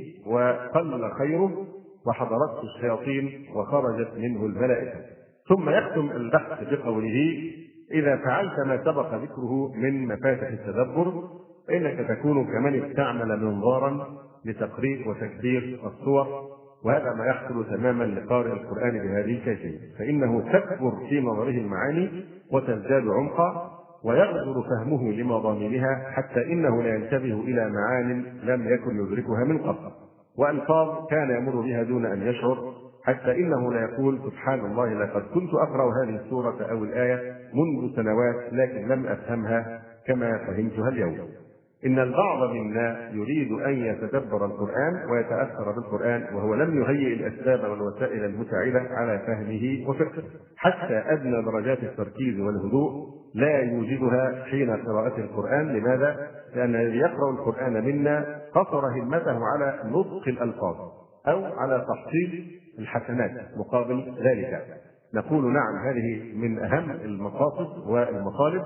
وقل خيره وحضرته الشياطين وخرجت منه الملائكة. ثم يختم البحث بقوله: إذا فعلت ما سبق ذكره من مفاتح التدبر فإنك تكون كمن استعمل منظارا لتقريء وتكبير الصور، وهذا ما يحصل تماما لقارئ القرآن بهذه الكيفية، فإنه تكبر في نظره المعاني وتزداد عمقا ويغدر فهمه لمضامينها حتى إنه لا ينتبه إلى معان لم يكن يدركها من قبل، وألفاظ كان يمر بها دون أن يشعر، حتى إنه لا يقول: سبحان الله، لقد كنت أقرأ هذه السورة أو الآية منذ سنوات لكن لم أفهمها كما فهمتها اليوم. إن البعض منا يريد أن يتدبر القرآن ويتأثر بالقرآن وهو لم يهيئ الأسباب والوسائل المساعدة على فهمه وفقهه، حتى أدنى درجات التركيز والهدوء لا يوجدها حين قراءة القرآن. لماذا؟ لأن الذي يقرأ القرآن منا قصر همته على نطق الألفاظ أو على تحصيل الحسنات مقابل ذلك. نقول نعم، هذه من أهم المقاصد والمطالب،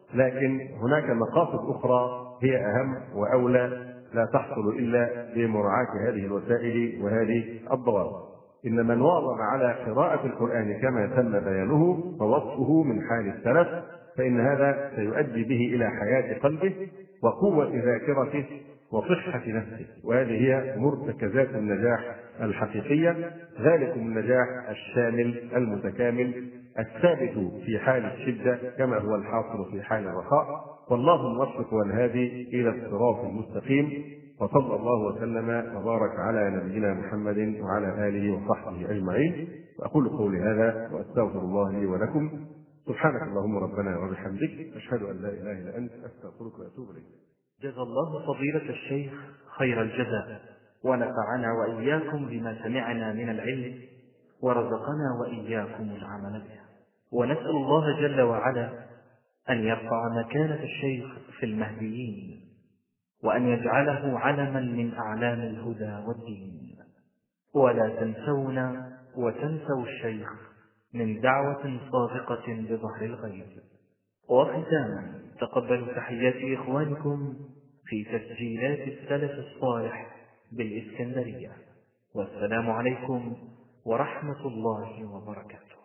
لكن هناك مقاصد أخرى هي أهم وأولى لا تحصل إلا بمراعاة هذه الوسائل وهذه الضوابط. إن من واظب على قراءة القرآن كما تم بيانه ووصفه من حال السلف فإن هذا سيؤدي به إلى حياة قلبه وقوة ذاكرته وصحة نفسه، وهذه هي مرتكزات النجاح الحقيقية، ذلكم النجاح الشامل المتكامل الثابت في حال الشدة كما هو الحاصل في حال الرخاء. والله الموفق والهادي إلى الصراط المستقيم، وصلى الله وسلم وبارك على نبينا محمد وعلى آله وصحبه أجمعين. وأقول قولي هذا وأستغفر الله لي ولكم. سبحانك اللهم ربنا وبحمدك، أشهد أن لا إله إلا أنت، أستغفرك وأتوب إليك. جزا الله فضيلة الشيخ خير الجزاء، ونفعنا وإياكم بما سمعنا من العلم، ورزقنا وإياكم العمل به. ونسأل الله جل وعلا أن يرفع مكانة الشيخ في المهديين، وأن يجعله علما من أعلام الهدى والدين. ولا تنسونا وتنسوا الشيخ من دعوة صادقة بظهر الغيب. وختاما تقبلوا تحيات إخوانكم في تسجيلات السلف الصالح بالإسكندرية، والسلام عليكم ورحمة الله وبركاته.